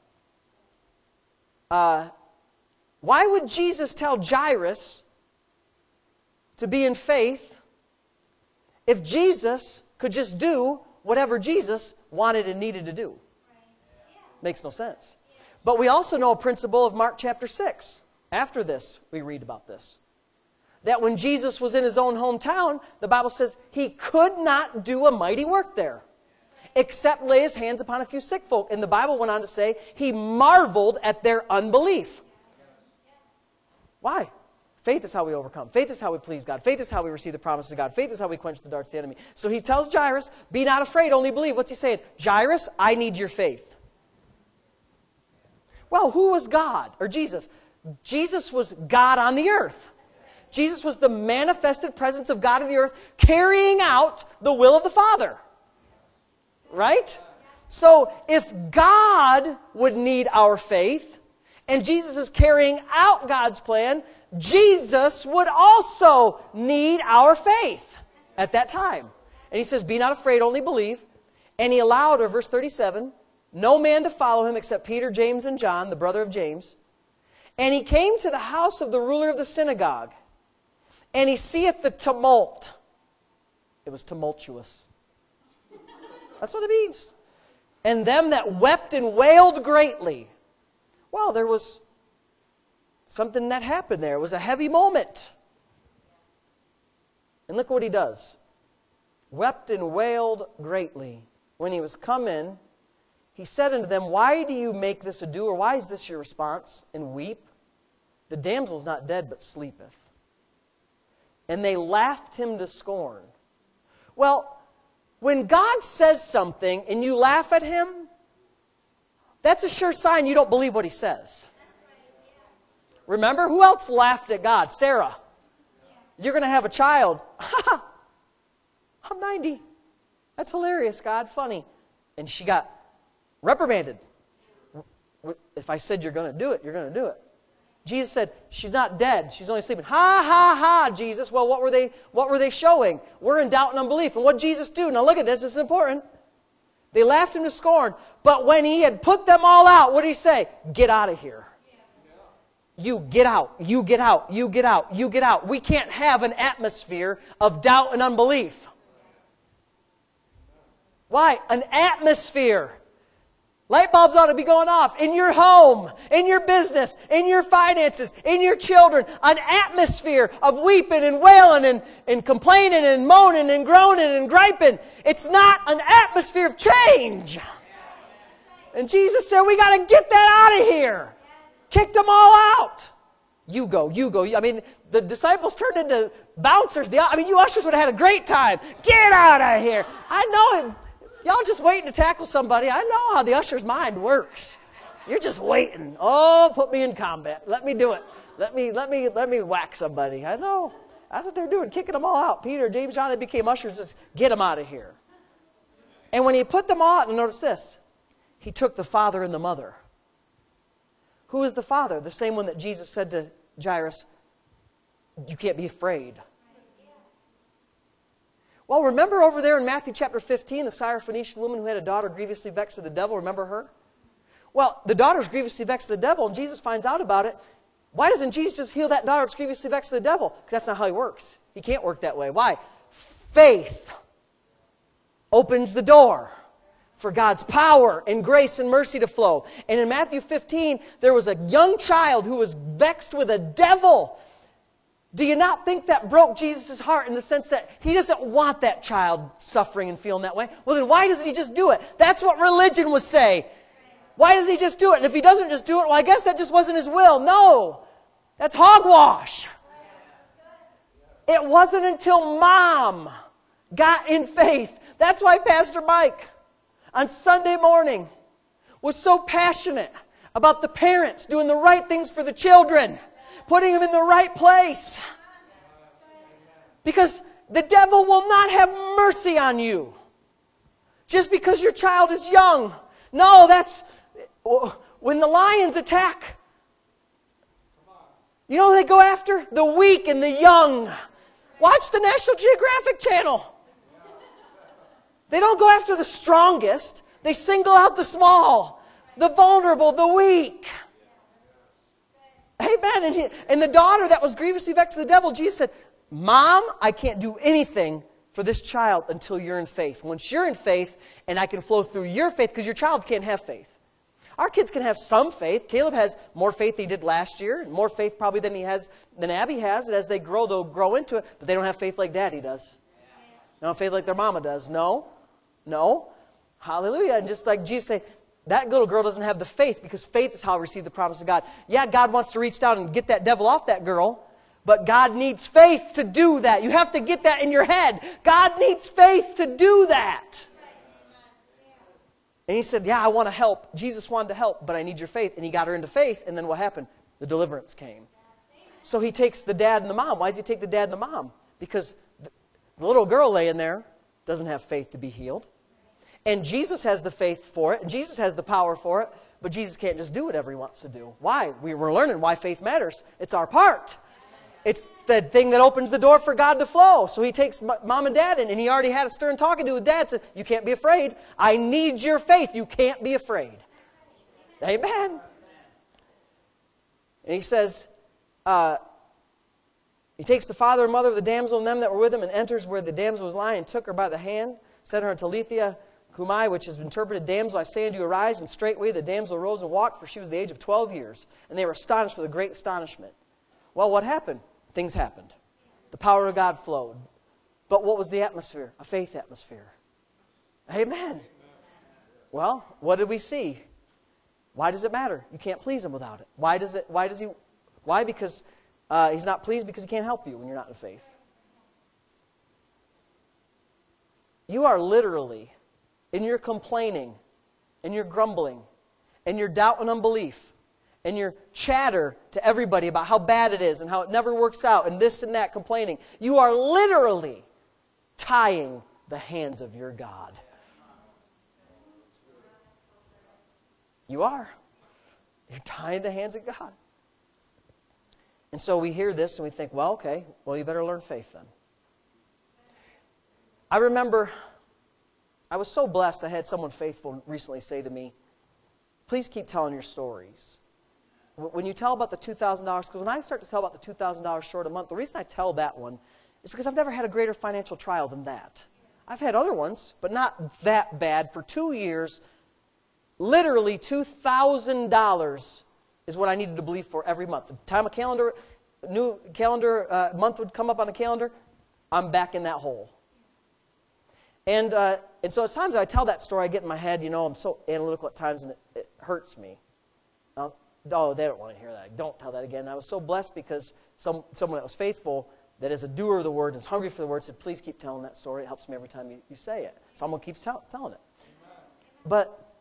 Why would Jesus tell Jairus to be in faith if Jesus could just do whatever Jesus wanted and needed to do? Makes no sense. But we also know a principle of Mark chapter 6. After this, we read about this. That when Jesus was in his own hometown, the Bible says he could not do a mighty work there, except lay his hands upon a few sick folk. And the Bible went on to say he marveled at their unbelief. Why? Faith is how we overcome. Faith is how we please God. Faith is how we receive the promises of God. Faith is how we quench the darts of the enemy. So he tells Jairus, be not afraid, only believe. What's he saying? Jairus, I need your faith. Well, who was God? Or Jesus? Jesus was God on the earth. Jesus was the manifested presence of God in the earth, carrying out the will of the Father. Right? So if God would need our faith, and Jesus is carrying out God's plan, Jesus would also need our faith at that time. And he says, be not afraid, only believe. And he allowed, or verse 37, no man to follow him except Peter, James, and John, the brother of James. And he came to the house of the ruler of the synagogue, and he seeth the tumult. It was tumultuous. That's what it means. And them that wept and wailed greatly. Well, there was something that happened there. It was a heavy moment. And look what he does. Wept and wailed greatly. When he was come in, he said unto them, why do you make this ado, or why is this your response, and weep? The damsel is not dead, but sleepeth. And they laughed him to scorn. Well, when God says something and you laugh at him, that's a sure sign you don't believe what he says. Remember, who else laughed at God? Sarah. You're going to have a child. I'm 90. That's hilarious, God. Funny. And she got reprimanded. If I said you're going to do it, you're going to do it. Jesus said, she's not dead. She's only sleeping. Ha, ha, ha, Jesus. Well, what were they showing? We're in doubt and unbelief. And what did Jesus do? Now look at this. This is important. They laughed him to scorn. But when he had put them all out, what did he say? Get out of here. You get out. You get out. You get out. You get out. We can't have an atmosphere of doubt and unbelief. Why? An atmosphere. Light bulbs ought to be going off in your home, in your business, in your finances, in your children. An atmosphere of weeping and wailing and complaining and moaning and groaning and griping. It's not an atmosphere of change. And Jesus said, we got to get that out of here. Kicked them all out. You go, you go. I mean, the disciples turned into bouncers. You ushers would have had a great time. Get out of here. I know it. Y'all just waiting to tackle somebody. I know how the usher's mind works. You're just waiting. Oh, put me in combat. Let me do it. Let me whack somebody. I know. That's what they're doing, kicking them all out. Peter, James, John, they became ushers. Just get them out of here. And when he put them all out, and notice this, he took the father and the mother. Who is the father? The same one that Jesus said to Jairus, you can't be afraid. Well, remember over there in Matthew chapter 15, the Syrophoenician woman who had a daughter grievously vexed of the devil. Remember her? Well, the daughter's grievously vexed of the devil, and Jesus finds out about it. Why doesn't Jesus just heal that daughter that's grievously vexed of the devil? Because that's not how he works. He can't work that way. Why? Faith opens the door for God's power and grace and mercy to flow. And in Matthew 15, there was a young child who was vexed with a devil. Do you not think that broke Jesus' heart in the sense that he doesn't want that child suffering and feeling that way? Well, then why doesn't he just do it? That's what religion would say. Why doesn't he just do it? And if he doesn't just do it, well, I guess that just wasn't his will. No, that's hogwash. It wasn't until Mom got in faith. That's why Pastor Mike on Sunday morning was so passionate about the parents doing the right things for the children, putting them in the right place. Because the devil will not have mercy on you just because your child is young. No, that's when the lions attack. You know who they go after? The weak and the young. Watch the National Geographic Channel. They don't go after the strongest. They single out the small, the vulnerable, the weak. Amen. And the daughter that was grievously vexed of the devil, Jesus said, Mom, I can't do anything for this child until you're in faith. Once you're in faith, and I can flow through your faith, because your child can't have faith. Our kids can have some faith. Caleb has more faith than he did last year, and more faith probably than Abby has. And as they grow, they'll grow into it, but they don't have faith like Daddy does. They don't have faith like their mama does. No. Hallelujah. And just like Jesus said, that little girl doesn't have the faith, because faith is how I receive the promise of God. Yeah, God wants to reach down and get that devil off that girl, but God needs faith to do that. You have to get that in your head. God needs faith to do that. And he said, yeah, I want to help. Jesus wanted to help, but I need your faith. And he got her into faith, and then what happened? The deliverance came. So he takes the dad and the mom. Why does he take the dad and the mom? Because the little girl laying there doesn't have faith to be healed. And Jesus has the faith for it, and Jesus has the power for it, but Jesus can't just do whatever he wants to do. Why? We're learning why faith matters. It's our part. It's the thing that opens the door for God to flow. So he takes mom and dad in, and he already had a stern talking to with dad. Said, you can't be afraid. I need your faith. You can't be afraid. Amen. And he says, he takes the father and mother of the damsel and them that were with him, and enters where the damsel was lying, and took her by the hand, said her unto Talitha Cumai, which is interpreted, Damsel, I say unto you, arise. And straightway the damsel arose and walked, for she was the age of 12 years. And they were astonished with a great astonishment. Well, what happened? Things happened. The power of God flowed. But what was the atmosphere? A faith atmosphere. Amen. Well, what did we see? Why does it matter? You can't please him without it. Why? Because he's not pleased because he can't help you when you're not in faith. You are literally, in your complaining, and your grumbling, and your doubt and unbelief, and your chatter to everybody about how bad it is and how it never works out and this and that complaining, you are literally tying the hands of your God. You are. You're tying the hands of God. And so we hear this and we think, well, okay, well, you better learn faith then. I remember I was so blessed I had someone faithful recently say to me, please keep telling your stories. When you tell about the $2,000, because when I start to tell about the $2,000 short a month, the reason I tell that one is because I've never had a greater financial trial than that. I've had other ones, but not that bad. For 2 years, literally $2,000 is what I needed to believe for every month. The time a new calendar month would come up on a calendar, I'm back in that hole. And so at times I tell that story, I get in my head, I'm so analytical at times, and it hurts me. Oh, they don't want to hear that. Don't tell that again. I was so blessed because someone that was faithful, that is a doer of the word, is hungry for the word, said, please keep telling that story. It helps me every time you say it. So I'm going to keep telling it. But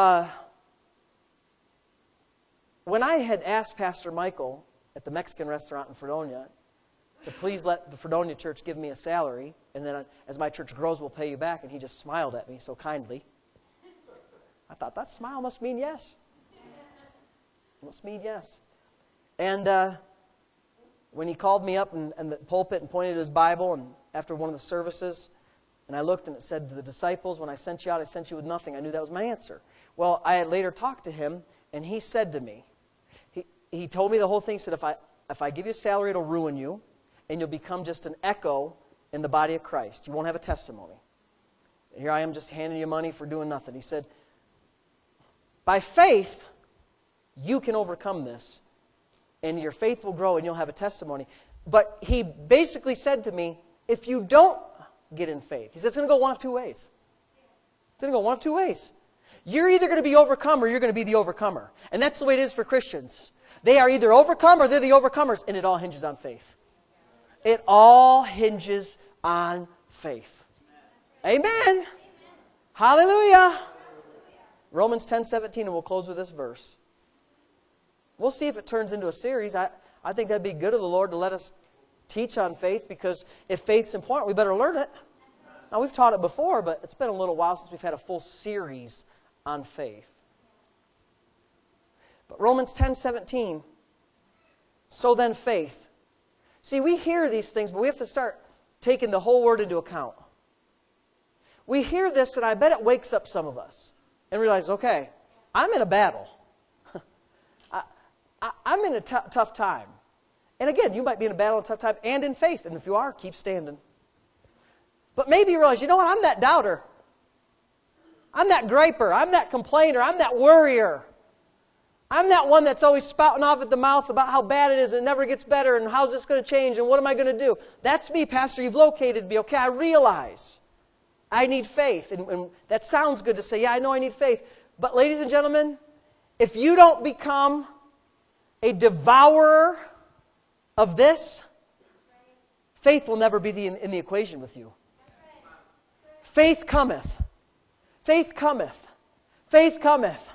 when I had asked Pastor Michael at the Mexican restaurant in Fredonia to please let the Fredonia church give me a salary, and then as my church grows, we'll pay you back, and he just smiled at me so kindly. I thought, that smile must mean yes. It must mean yes. And when he called me up in the pulpit and pointed to his Bible, and after one of the services, and I looked and it said to the disciples, when I sent you out, I sent you with nothing. I knew that was my answer. Well, I had later talked to him, and he said to me, he told me the whole thing. He said, if I give you a salary, it'll ruin you, and you'll become just an echo in the body of Christ. You won't have a testimony. Here I am just handing you money for doing nothing. He said, by faith, you can overcome this, and your faith will grow, and you'll have a testimony. But he basically said to me, if you don't get in faith, he said, it's going to go one of two ways. It's going to go one of two ways. You're either going to be overcome or you're going to be the overcomer. And that's the way it is for Christians. They are either overcome or they're the overcomers, and it all hinges on faith. It all hinges on faith. Amen. Hallelujah. Romans 10:17, and we'll close with this verse. We'll see if it turns into a series. I think that'd be good of the Lord to let us teach on faith, because if faith's important, we better learn it. Now, we've taught it before, but it's been a little while since we've had a full series on faith. But Romans 10:17, so then faith. See, we hear these things, but we have to start taking the whole word into account. We hear this, and I bet it wakes up some of us. and realize, okay, I'm in a battle. I'm in a tough time. And again, you might be in a battle, a tough time, and in faith. And if you are, keep standing. But maybe you realize, you know what? I'm that doubter. I'm that griper. I'm that complainer. I'm that worrier. I'm that one that's always spouting off at the mouth about how bad it is and it never gets better and how's this going to change and what am I going to do? That's me, Pastor. You've located me. Okay, I realize I need faith. And that sounds good to say, yeah, I know I need faith. But ladies and gentlemen, if you don't become a devourer of this, faith will never be in the equation with you. Faith cometh. Faith cometh. Faith cometh.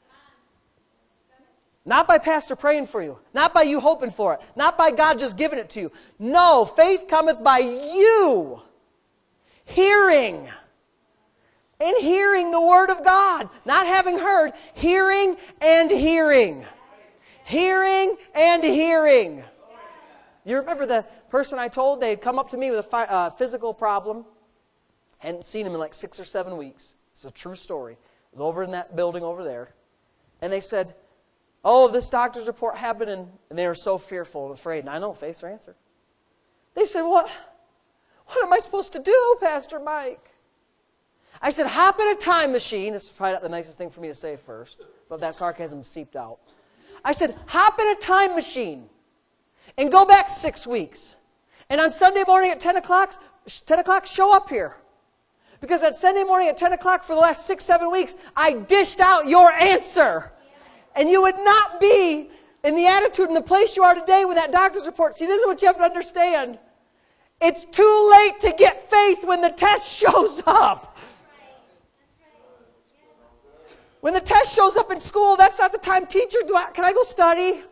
Not by pastor praying for you. Not by you hoping for it. Not by God just giving it to you. No, faith cometh by you hearing. And hearing the Word of God. Not having heard. Hearing and hearing. Hearing and hearing. You remember the person I told? They had come up to me with a physical problem. Hadn't seen him in like 6 or 7 weeks. It's a true story. It was over in that building over there. And they said, oh, this doctor's report happened, and they were so fearful and afraid. And I know faith's their answer. They said, what am I supposed to do, Pastor Mike? I said, hop in a time machine. This is probably not the nicest thing for me to say first, but that sarcasm seeped out. I said, hop in a time machine and go back 6 weeks. And on Sunday morning at 10 o'clock, show up here. Because that Sunday morning at 10 o'clock for the last 6, 7 weeks, I dished out your answer. And you would not be in the attitude and the place you are today with that doctor's report. See, this is what you have to understand. It's too late to get faith when the test shows up. When the test shows up in school, that's not the time. Teacher, can I go study?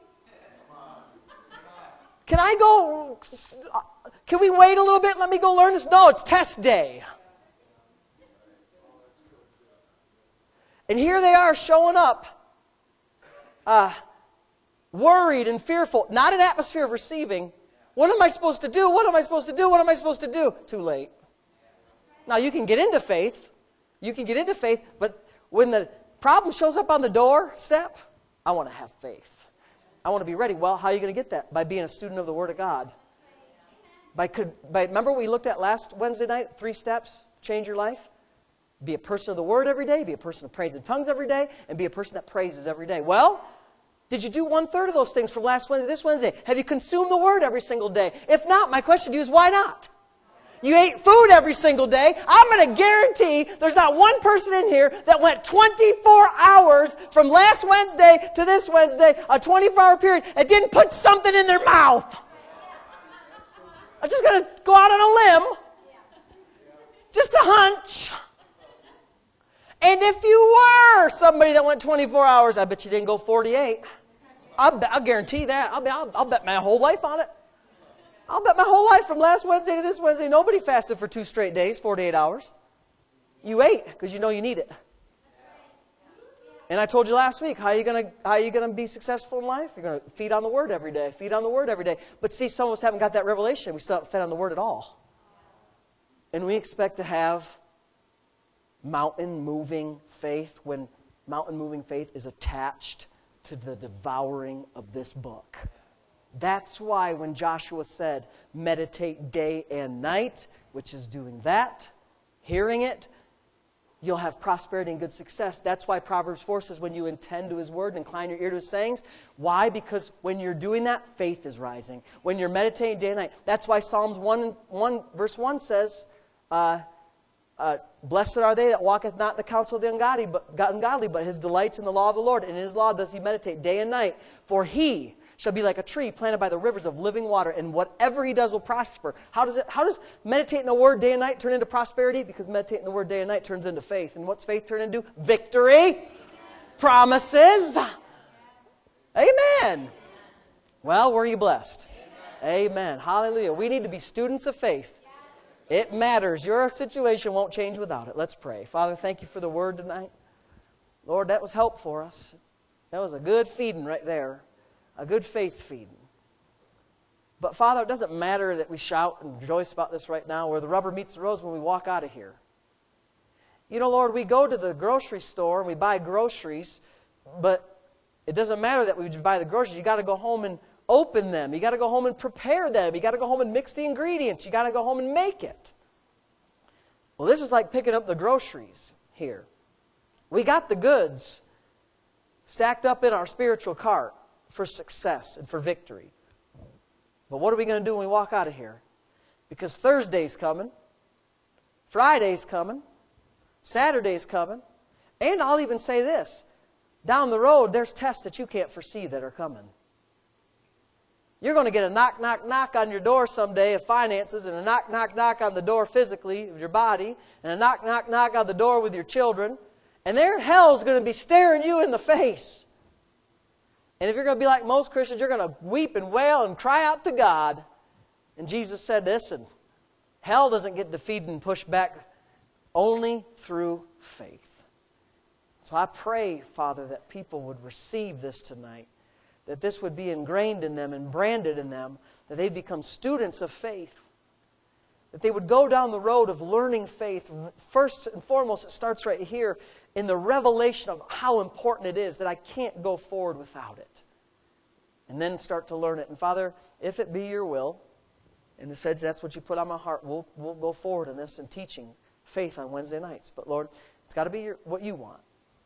Can we wait a little bit? Let me go learn this. No, it's test day. And here they are showing up, worried and fearful. Not an atmosphere of receiving. What am I supposed to do? What am I supposed to do? What am I supposed to do? Too late. Now, you can get into faith. You can get into faith, but when the problem shows up on the doorstep, I want to have faith. I want to be ready. Well, how are you going to get that? By being a student of the Word of God. Remember what we looked at last Wednesday night? 3 steps, change your life. Be a person of the Word every day, be a person of praise in tongues every day, and be a person that praises every day. Well, did you do 1/3 of those things from last Wednesday, this Wednesday? Have you consumed the Word every single day? If not, my question to you is why not? You ate food every single day. I'm going to guarantee there's not one person in here that went 24 hours from last Wednesday to this Wednesday, a 24-hour period, and didn't put something in their mouth. I'm just going to go out on a limb. Just a hunch. And if you were somebody that went 24 hours, I bet you didn't go 48. I'll guarantee that. I'll bet my whole life on it. I'll bet my whole life from last Wednesday to this Wednesday, nobody fasted for 2 straight days, 48 hours. You ate because you know you need it. And I told you last week, how are you going to be successful in life? You're going to feed on the Word every day. Feed on the Word every day. But see, some of us haven't got that revelation. We still haven't fed on the Word at all. And we expect to have mountain-moving faith when mountain-moving faith is attached to the devouring of this book. That's why when Joshua said, meditate day and night, which is doing that, hearing it, you'll have prosperity and good success. That's why Proverbs 4 says, when you attend to His Word and incline your ear to His sayings. Why? Because when you're doing that, faith is rising. When you're meditating day and night. That's why Psalms 1 verse 1 says, blessed are they that walketh not in the counsel of the ungodly, but his delights in the law of the Lord. And in His law does he meditate day and night. For he shall be like a tree planted by the rivers of living water, and whatever he does will prosper. How does meditating the Word day and night turn into prosperity? Because meditating the Word day and night turns into faith. And what's faith turn into? Victory. Promises. Amen. Well, were you blessed? Amen. Hallelujah. We need to be students of faith. It matters. Your situation won't change without it. Let's pray. Father, thank you for the Word tonight. Lord, that was help for us. That was a good feeding right there. A good faith feeding. But Father, it doesn't matter that we shout and rejoice about this right now, where the rubber meets the road when we walk out of here. You know, Lord, we go to the grocery store and we buy groceries, but it doesn't matter that we buy the groceries. You got to go home and open them. You got to go home and prepare them. You got to go home and mix the ingredients. You got to go home and make it. Well, this is like picking up the groceries here. We got the goods stacked up in our spiritual cart for success and for victory. But what are we going to do when we walk out of here? Because Thursday's coming, Friday's coming, Saturday's coming, and I'll even say this, down the road there's tests that you can't foresee that are coming. You're going to get a knock, knock, knock on your door someday of finances, and a knock, knock, knock on the door physically of your body, and a knock, knock, knock on the door with your children, and their hell's going to be staring you in the face. And if you're going to be like most Christians, you're going to weep and wail and cry out to God. And Jesus said, listen, hell doesn't get defeated and pushed back only through faith. So I pray, Father, that people would receive this tonight, that this would be ingrained in them and branded in them, that they'd become students of faith, that they would go down the road of learning faith. First and foremost, it starts right here in the revelation of how important it is that I can't go forward without it. And then start to learn it. And Father, if it be your will, and it says that's what you put on my heart, we'll go forward in this and teaching faith on Wednesday nights. But Lord, it's got to be what you want.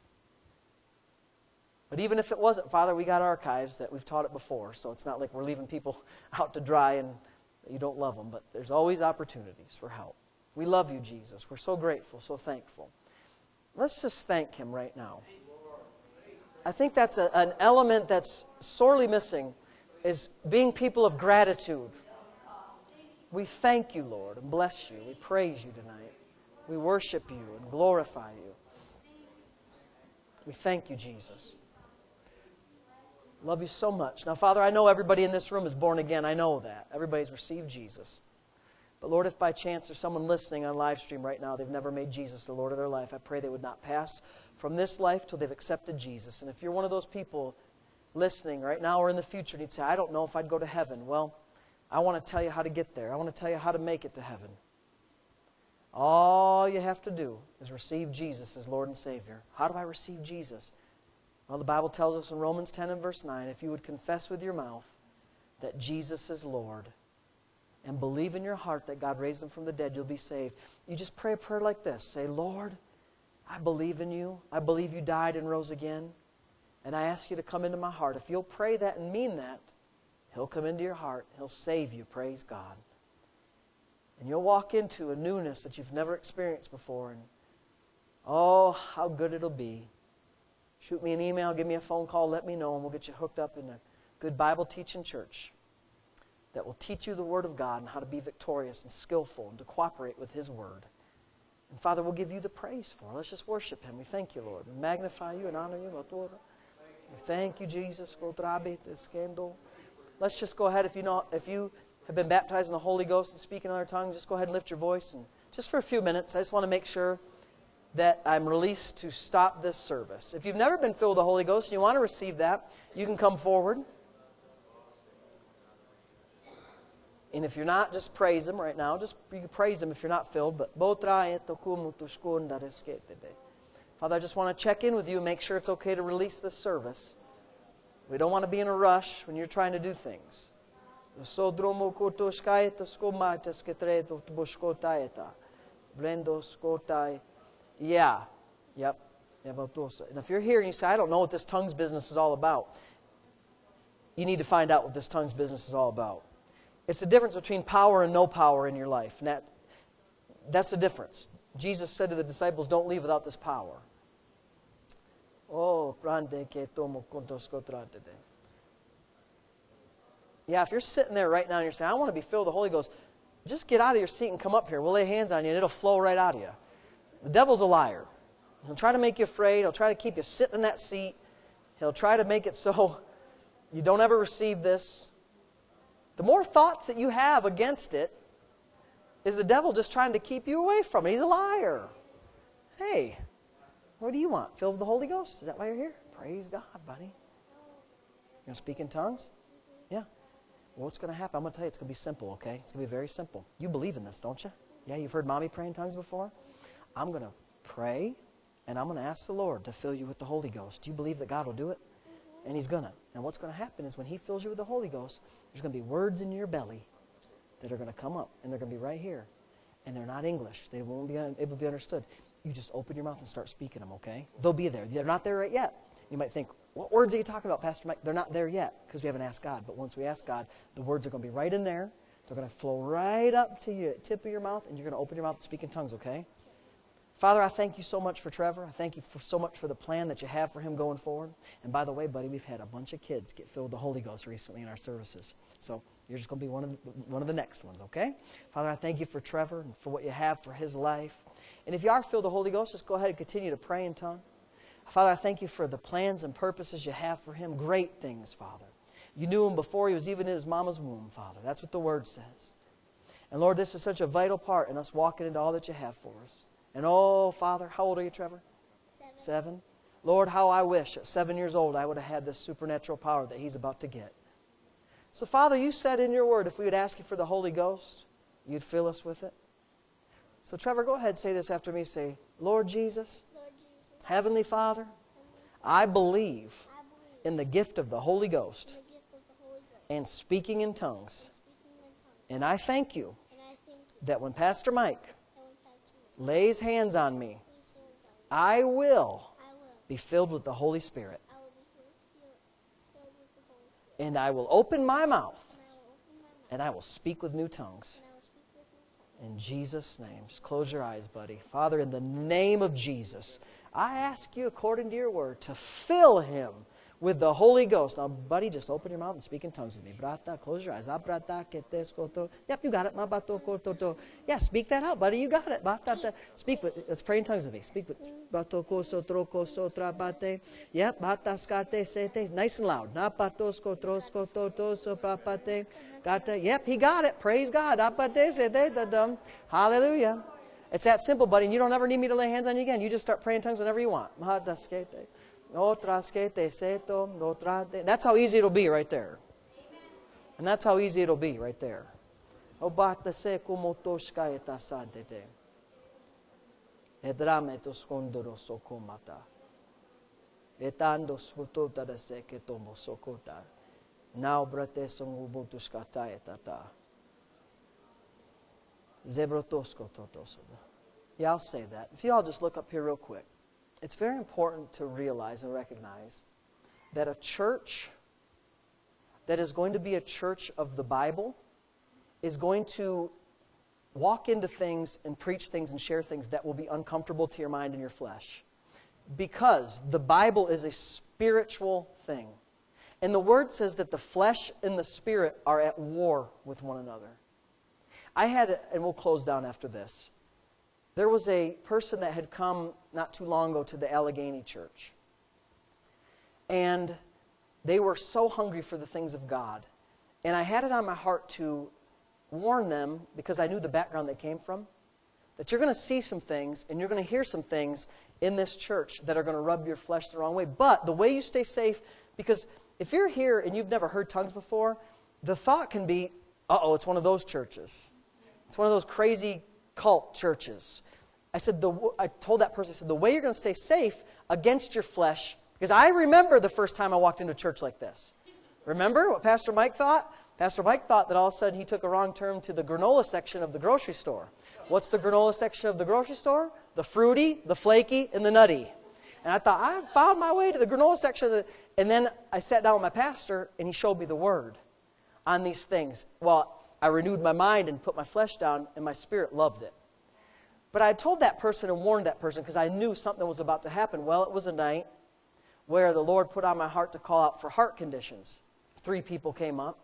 But even if it wasn't, Father, we got archives that we've taught it before, so it's not like we're leaving people out to dry and you don't love them, but there's always opportunities for help. We love you, Jesus. We're so grateful, so thankful. Let's just thank Him right now. I think that's an element that's sorely missing, is being people of gratitude. We thank you, Lord, and bless you. We praise you tonight. We worship you and glorify you. We thank you, Jesus. Love you so much. Now, Father, I know everybody in this room is born again. I know that. Everybody's received Jesus. But Lord, if by chance there's someone listening on live stream right now, they've never made Jesus the Lord of their life, I pray they would not pass from this life till they've accepted Jesus. And if you're one of those people listening right now or in the future, and you'd say, I don't know if I'd go to heaven. Well, I want to tell you how to get there. I want to tell you how to make it to heaven. All you have to do is receive Jesus as Lord and Savior. How do I receive Jesus? Well, the Bible tells us in Romans 10 and verse 9, if you would confess with your mouth that Jesus is Lord and believe in your heart that God raised Him from the dead, you'll be saved. You just pray a prayer like this. Say, Lord, I believe in you. I believe you died and rose again. And I ask you to come into my heart. If you'll pray that and mean that, He'll come into your heart. He'll save you. Praise God. And you'll walk into a newness that you've never experienced before. And oh, how good it'll be. Shoot me an email, give me a phone call, let me know, and we'll get you hooked up in a good Bible teaching church that will teach you the Word of God and how to be victorious and skillful and to cooperate with His Word. And Father, we'll give you the praise for it. Let's just worship Him. We thank you, Lord. We magnify you and honor you. We thank you, Jesus. Let's just go ahead. If you have been baptized in the Holy Ghost and speak in other tongues, just go ahead and lift your voice. And just for a few minutes, I just want to make sure that I'm released to stop this service. If you've never been filled with the Holy Ghost and you want to receive that, you can come forward. And if you're not, just praise Him right now. You can praise Him if you're not filled. But Father, I just want to check in with you and make sure it's okay to release this service. We don't want to be in a rush when you're trying to do things. Yeah. Yep. And if you're here and you say, I don't know what this tongues business is all about, you need to find out what this tongues business is all about. It's the difference between power and no power in your life. And that's the difference. Jesus said to the disciples, don't leave without this power. Yeah, if you're sitting there right now and you're saying, I want to be filled with the Holy Ghost, just get out of your seat and come up here. We'll lay hands on you and it'll flow right out of you. The devil's a liar. He'll try to make you afraid. He'll try to keep you sitting in that seat. He'll try to make it so you don't ever receive this. The more thoughts that you have against it is the devil just trying to keep you away from it. He's a liar. Hey, what do you want? Filled with the Holy Ghost? Is that why you're here? Praise God, buddy. You're going to speak in tongues? Yeah. Well, what's going to happen? I'm going to tell you it's going to be simple, okay? It's going to be very simple. You believe in this, don't you? Yeah, you've heard Mommy pray in tongues before? I'm going to pray, and I'm going to ask the Lord to fill you with the Holy Ghost. Do you believe that God will do it? And He's going to. And what's going to happen is when He fills you with the Holy Ghost, there's going to be words in your belly that are going to come up, and they're going to be right here. And they're not English. They won't be able to be understood. You just open your mouth and start speaking them, okay? They'll be there. They're not there right yet. You might think, what words are you talking about, Pastor Mike? They're not there yet because we haven't asked God. But once we ask God, the words are going to be right in there. They're going to flow right up to you at the tip of your mouth, and you're going to open your mouth and speak in tongues, okay? Father, I thank you so much for Trevor. I thank you so much for the plan that you have for him going forward. And by the way, buddy, we've had a bunch of kids get filled with the Holy Ghost recently in our services. So you're just going to be one of the next ones, okay? Father, I thank you for Trevor and for what you have for his life. And if you are filled with the Holy Ghost, just go ahead and continue to pray in tongues. Father, I thank you for the plans and purposes you have for him. Great things, Father. You knew him before he was even in his mama's womb, Father. That's what the Word says. And Lord, this is such a vital part in us walking into all that you have for us. And oh, Father, how old are you, Trevor? 7. Lord, how I wish at 7 years old I would have had this supernatural power that he's about to get. So, Father, you said in your Word if we would ask you for the Holy Ghost, you'd fill us with it. So, Trevor, go ahead and say this after me. Say, Lord Jesus, Heavenly Father, I believe in the gift of the Holy Ghost and speaking in tongues. And I thank you that when Pastor Mike lays hands on me, I will be filled with the Holy Spirit. And I will open my mouth and I will speak with new tongues. In Jesus' name. Just close your eyes, buddy. Father, in the name of Jesus, I ask you, according to your Word, to fill him with the Holy Ghost. Now, buddy, just open your mouth and speak in tongues with me. Brata, close your eyes. Yep, you got it. Yeah, speak that out, buddy. You got it. Speak with. Let's pray in tongues with me. Speak with. Yep, nice and loud. Yep, he got it. Praise God. Hallelujah. It's that simple, buddy. And you don't ever need me to lay hands on you again. You just start praying in tongues whenever you want. That's how easy it'll be right there. And that's how easy it'll be right there. Now brate songu butuskataya tata. Zebrotosko totosoda. Yeah, I'll say that. If you all just look up here real quick. It's very important to realize and recognize that a church that is going to be a church of the Bible is going to walk into things and preach things and share things that will be uncomfortable to your mind and your flesh. Because the Bible is a spiritual thing. And the Word says that the flesh and the spirit are at war with one another. And we'll close down after this. There was a person that had come not too long ago to the Allegheny Church. And they were so hungry for the things of God. And I had it on my heart to warn them, because I knew the background they came from, that you're going to see some things and you're going to hear some things in this church that are going to rub your flesh the wrong way. But the way you stay safe, because if you're here and you've never heard tongues before, the thought can be, uh-oh, it's one of those churches. It's one of those crazy cult churches. I told that person, I said, the way you're going to stay safe against your flesh, because I remember the first time I walked into a church like this. Remember what Pastor Mike thought? Pastor Mike thought that all of a sudden he took a wrong turn to the granola section of the grocery store. What's the granola section of the grocery store? The fruity, the flaky, and the nutty. And I thought, I found my way to the granola section. And then I sat down with my pastor, and he showed me the Word on these things. Well, I renewed my mind and put my flesh down, and my spirit loved it. But I told that person and warned that person because I knew something was about to happen. Well, it was a night where the Lord put on my heart to call out for heart conditions. 3 people came up,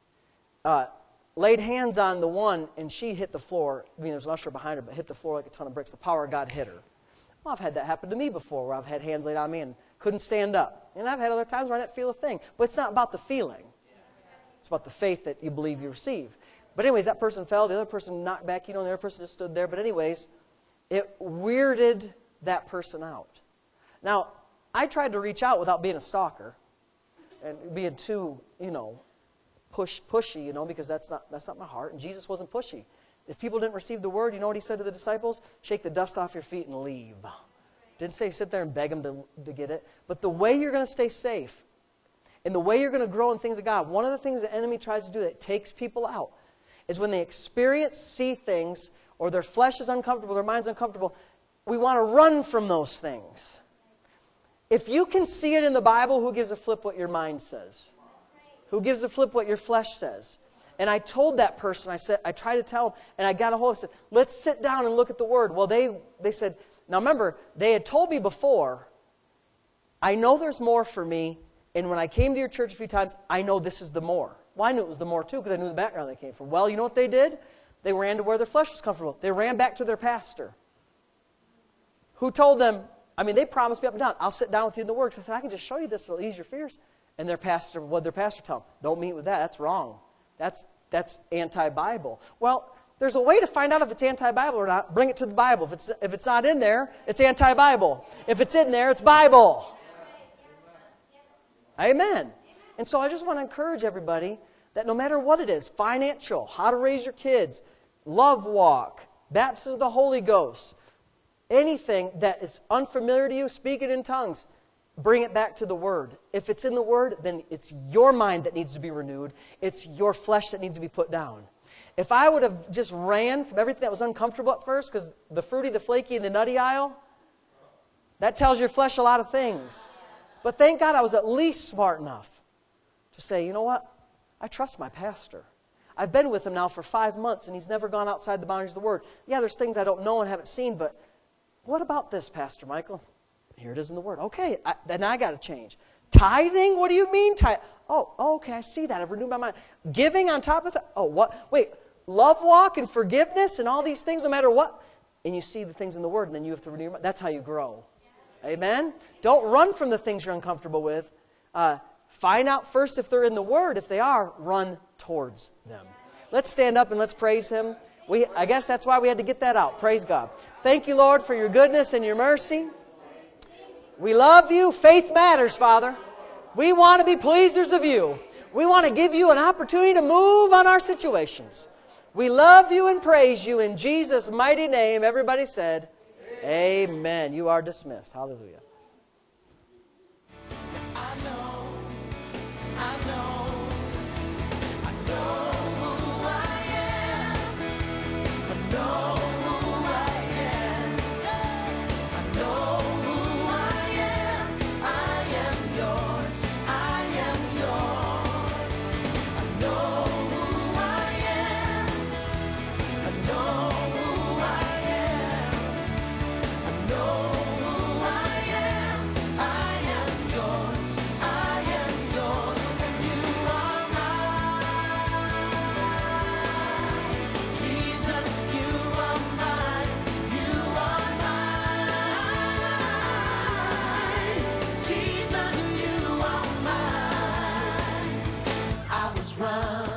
laid hands on the one, and she hit the floor. I mean, there's an usher behind her, but hit the floor like a ton of bricks. The power of God hit her. Well, I've had that happen to me before, where I've had hands laid on me and couldn't stand up. And I've had other times where I didn't feel a thing. But it's not about the feeling. It's about the faith that you believe you receive. But anyways, that person fell. The other person knocked back. The other person just stood there. But anyways, it weirded that person out. Now, I tried to reach out without being a stalker and being too, pushy, because that's not my heart. And Jesus wasn't pushy. If people didn't receive the word, you know what he said to the disciples? Shake the dust off your feet and leave. Didn't say sit there and beg them to get it. But the way you're going to stay safe and the way you're going to grow in things of God, one of the things the enemy tries to do that takes people out is when they experience, see things, or their flesh is uncomfortable, their mind's uncomfortable, we want to run from those things. If you can see it in the Bible, who gives a flip what your mind says? Who gives a flip what your flesh says? And I told that person, I tried to tell them, and I got a hold of it, I said, let's sit down and look at the Word. Well, they said, now remember, they had told me before, I know there's more for me, and when I came to your church a few times, I know this is the more. Well, I knew it was the more too, because I knew the background they came from. Well, you know what they did? They ran to where their flesh was comfortable. They ran back to their pastor, who told them, they promised me up and down, I'll sit down with you in the Word. I said, I can just show you this, it'll ease your fears. And their pastor tell them? Don't meet with that, that's wrong. That's anti-Bible. Well, there's a way to find out if it's anti-Bible or not. Bring it to the Bible. If it's not in there, it's anti-Bible. If it's in there, it's Bible. Amen. And so I just want to encourage everybody that no matter what it is, financial, how to raise your kids, love walk, baptism of the Holy Ghost, anything that is unfamiliar to you, speak it in tongues. Bring it back to the Word. If it's in the Word, then it's your mind that needs to be renewed. It's your flesh that needs to be put down. If I would have just ran from everything that was uncomfortable at first, because the fruity, the flaky, and the nutty aisle, that tells your flesh a lot of things. But thank God I was at least smart enough to say, you know what? I trust my pastor. I've been with him now for 5 months, and he's never gone outside the boundaries of the Word. Yeah, there's things I don't know and haven't seen, but what about this, Pastor Michael? Here it is in the Word. Okay, then I got to change. Tithing? What do you mean tithing? Oh, okay, I see that. I've renewed my mind. Giving on top of that? Oh, what? Wait, love walk and forgiveness and all these things, no matter what. And you see the things in the Word, and then you have to renew your mind. That's how you grow. Amen? Don't run from the things you're uncomfortable with. Find out first if they're in the Word. If they are, run towards them. Let's stand up and let's praise Him. I guess that's why we had to get that out. Praise God. Thank you, Lord, for your goodness and your mercy. We love you. Faith matters, Father. We want to be pleasers of you. We want to give you an opportunity to move on our situations. We love you and praise you in Jesus' mighty name. Everybody said, Amen. You are dismissed. Hallelujah. Run.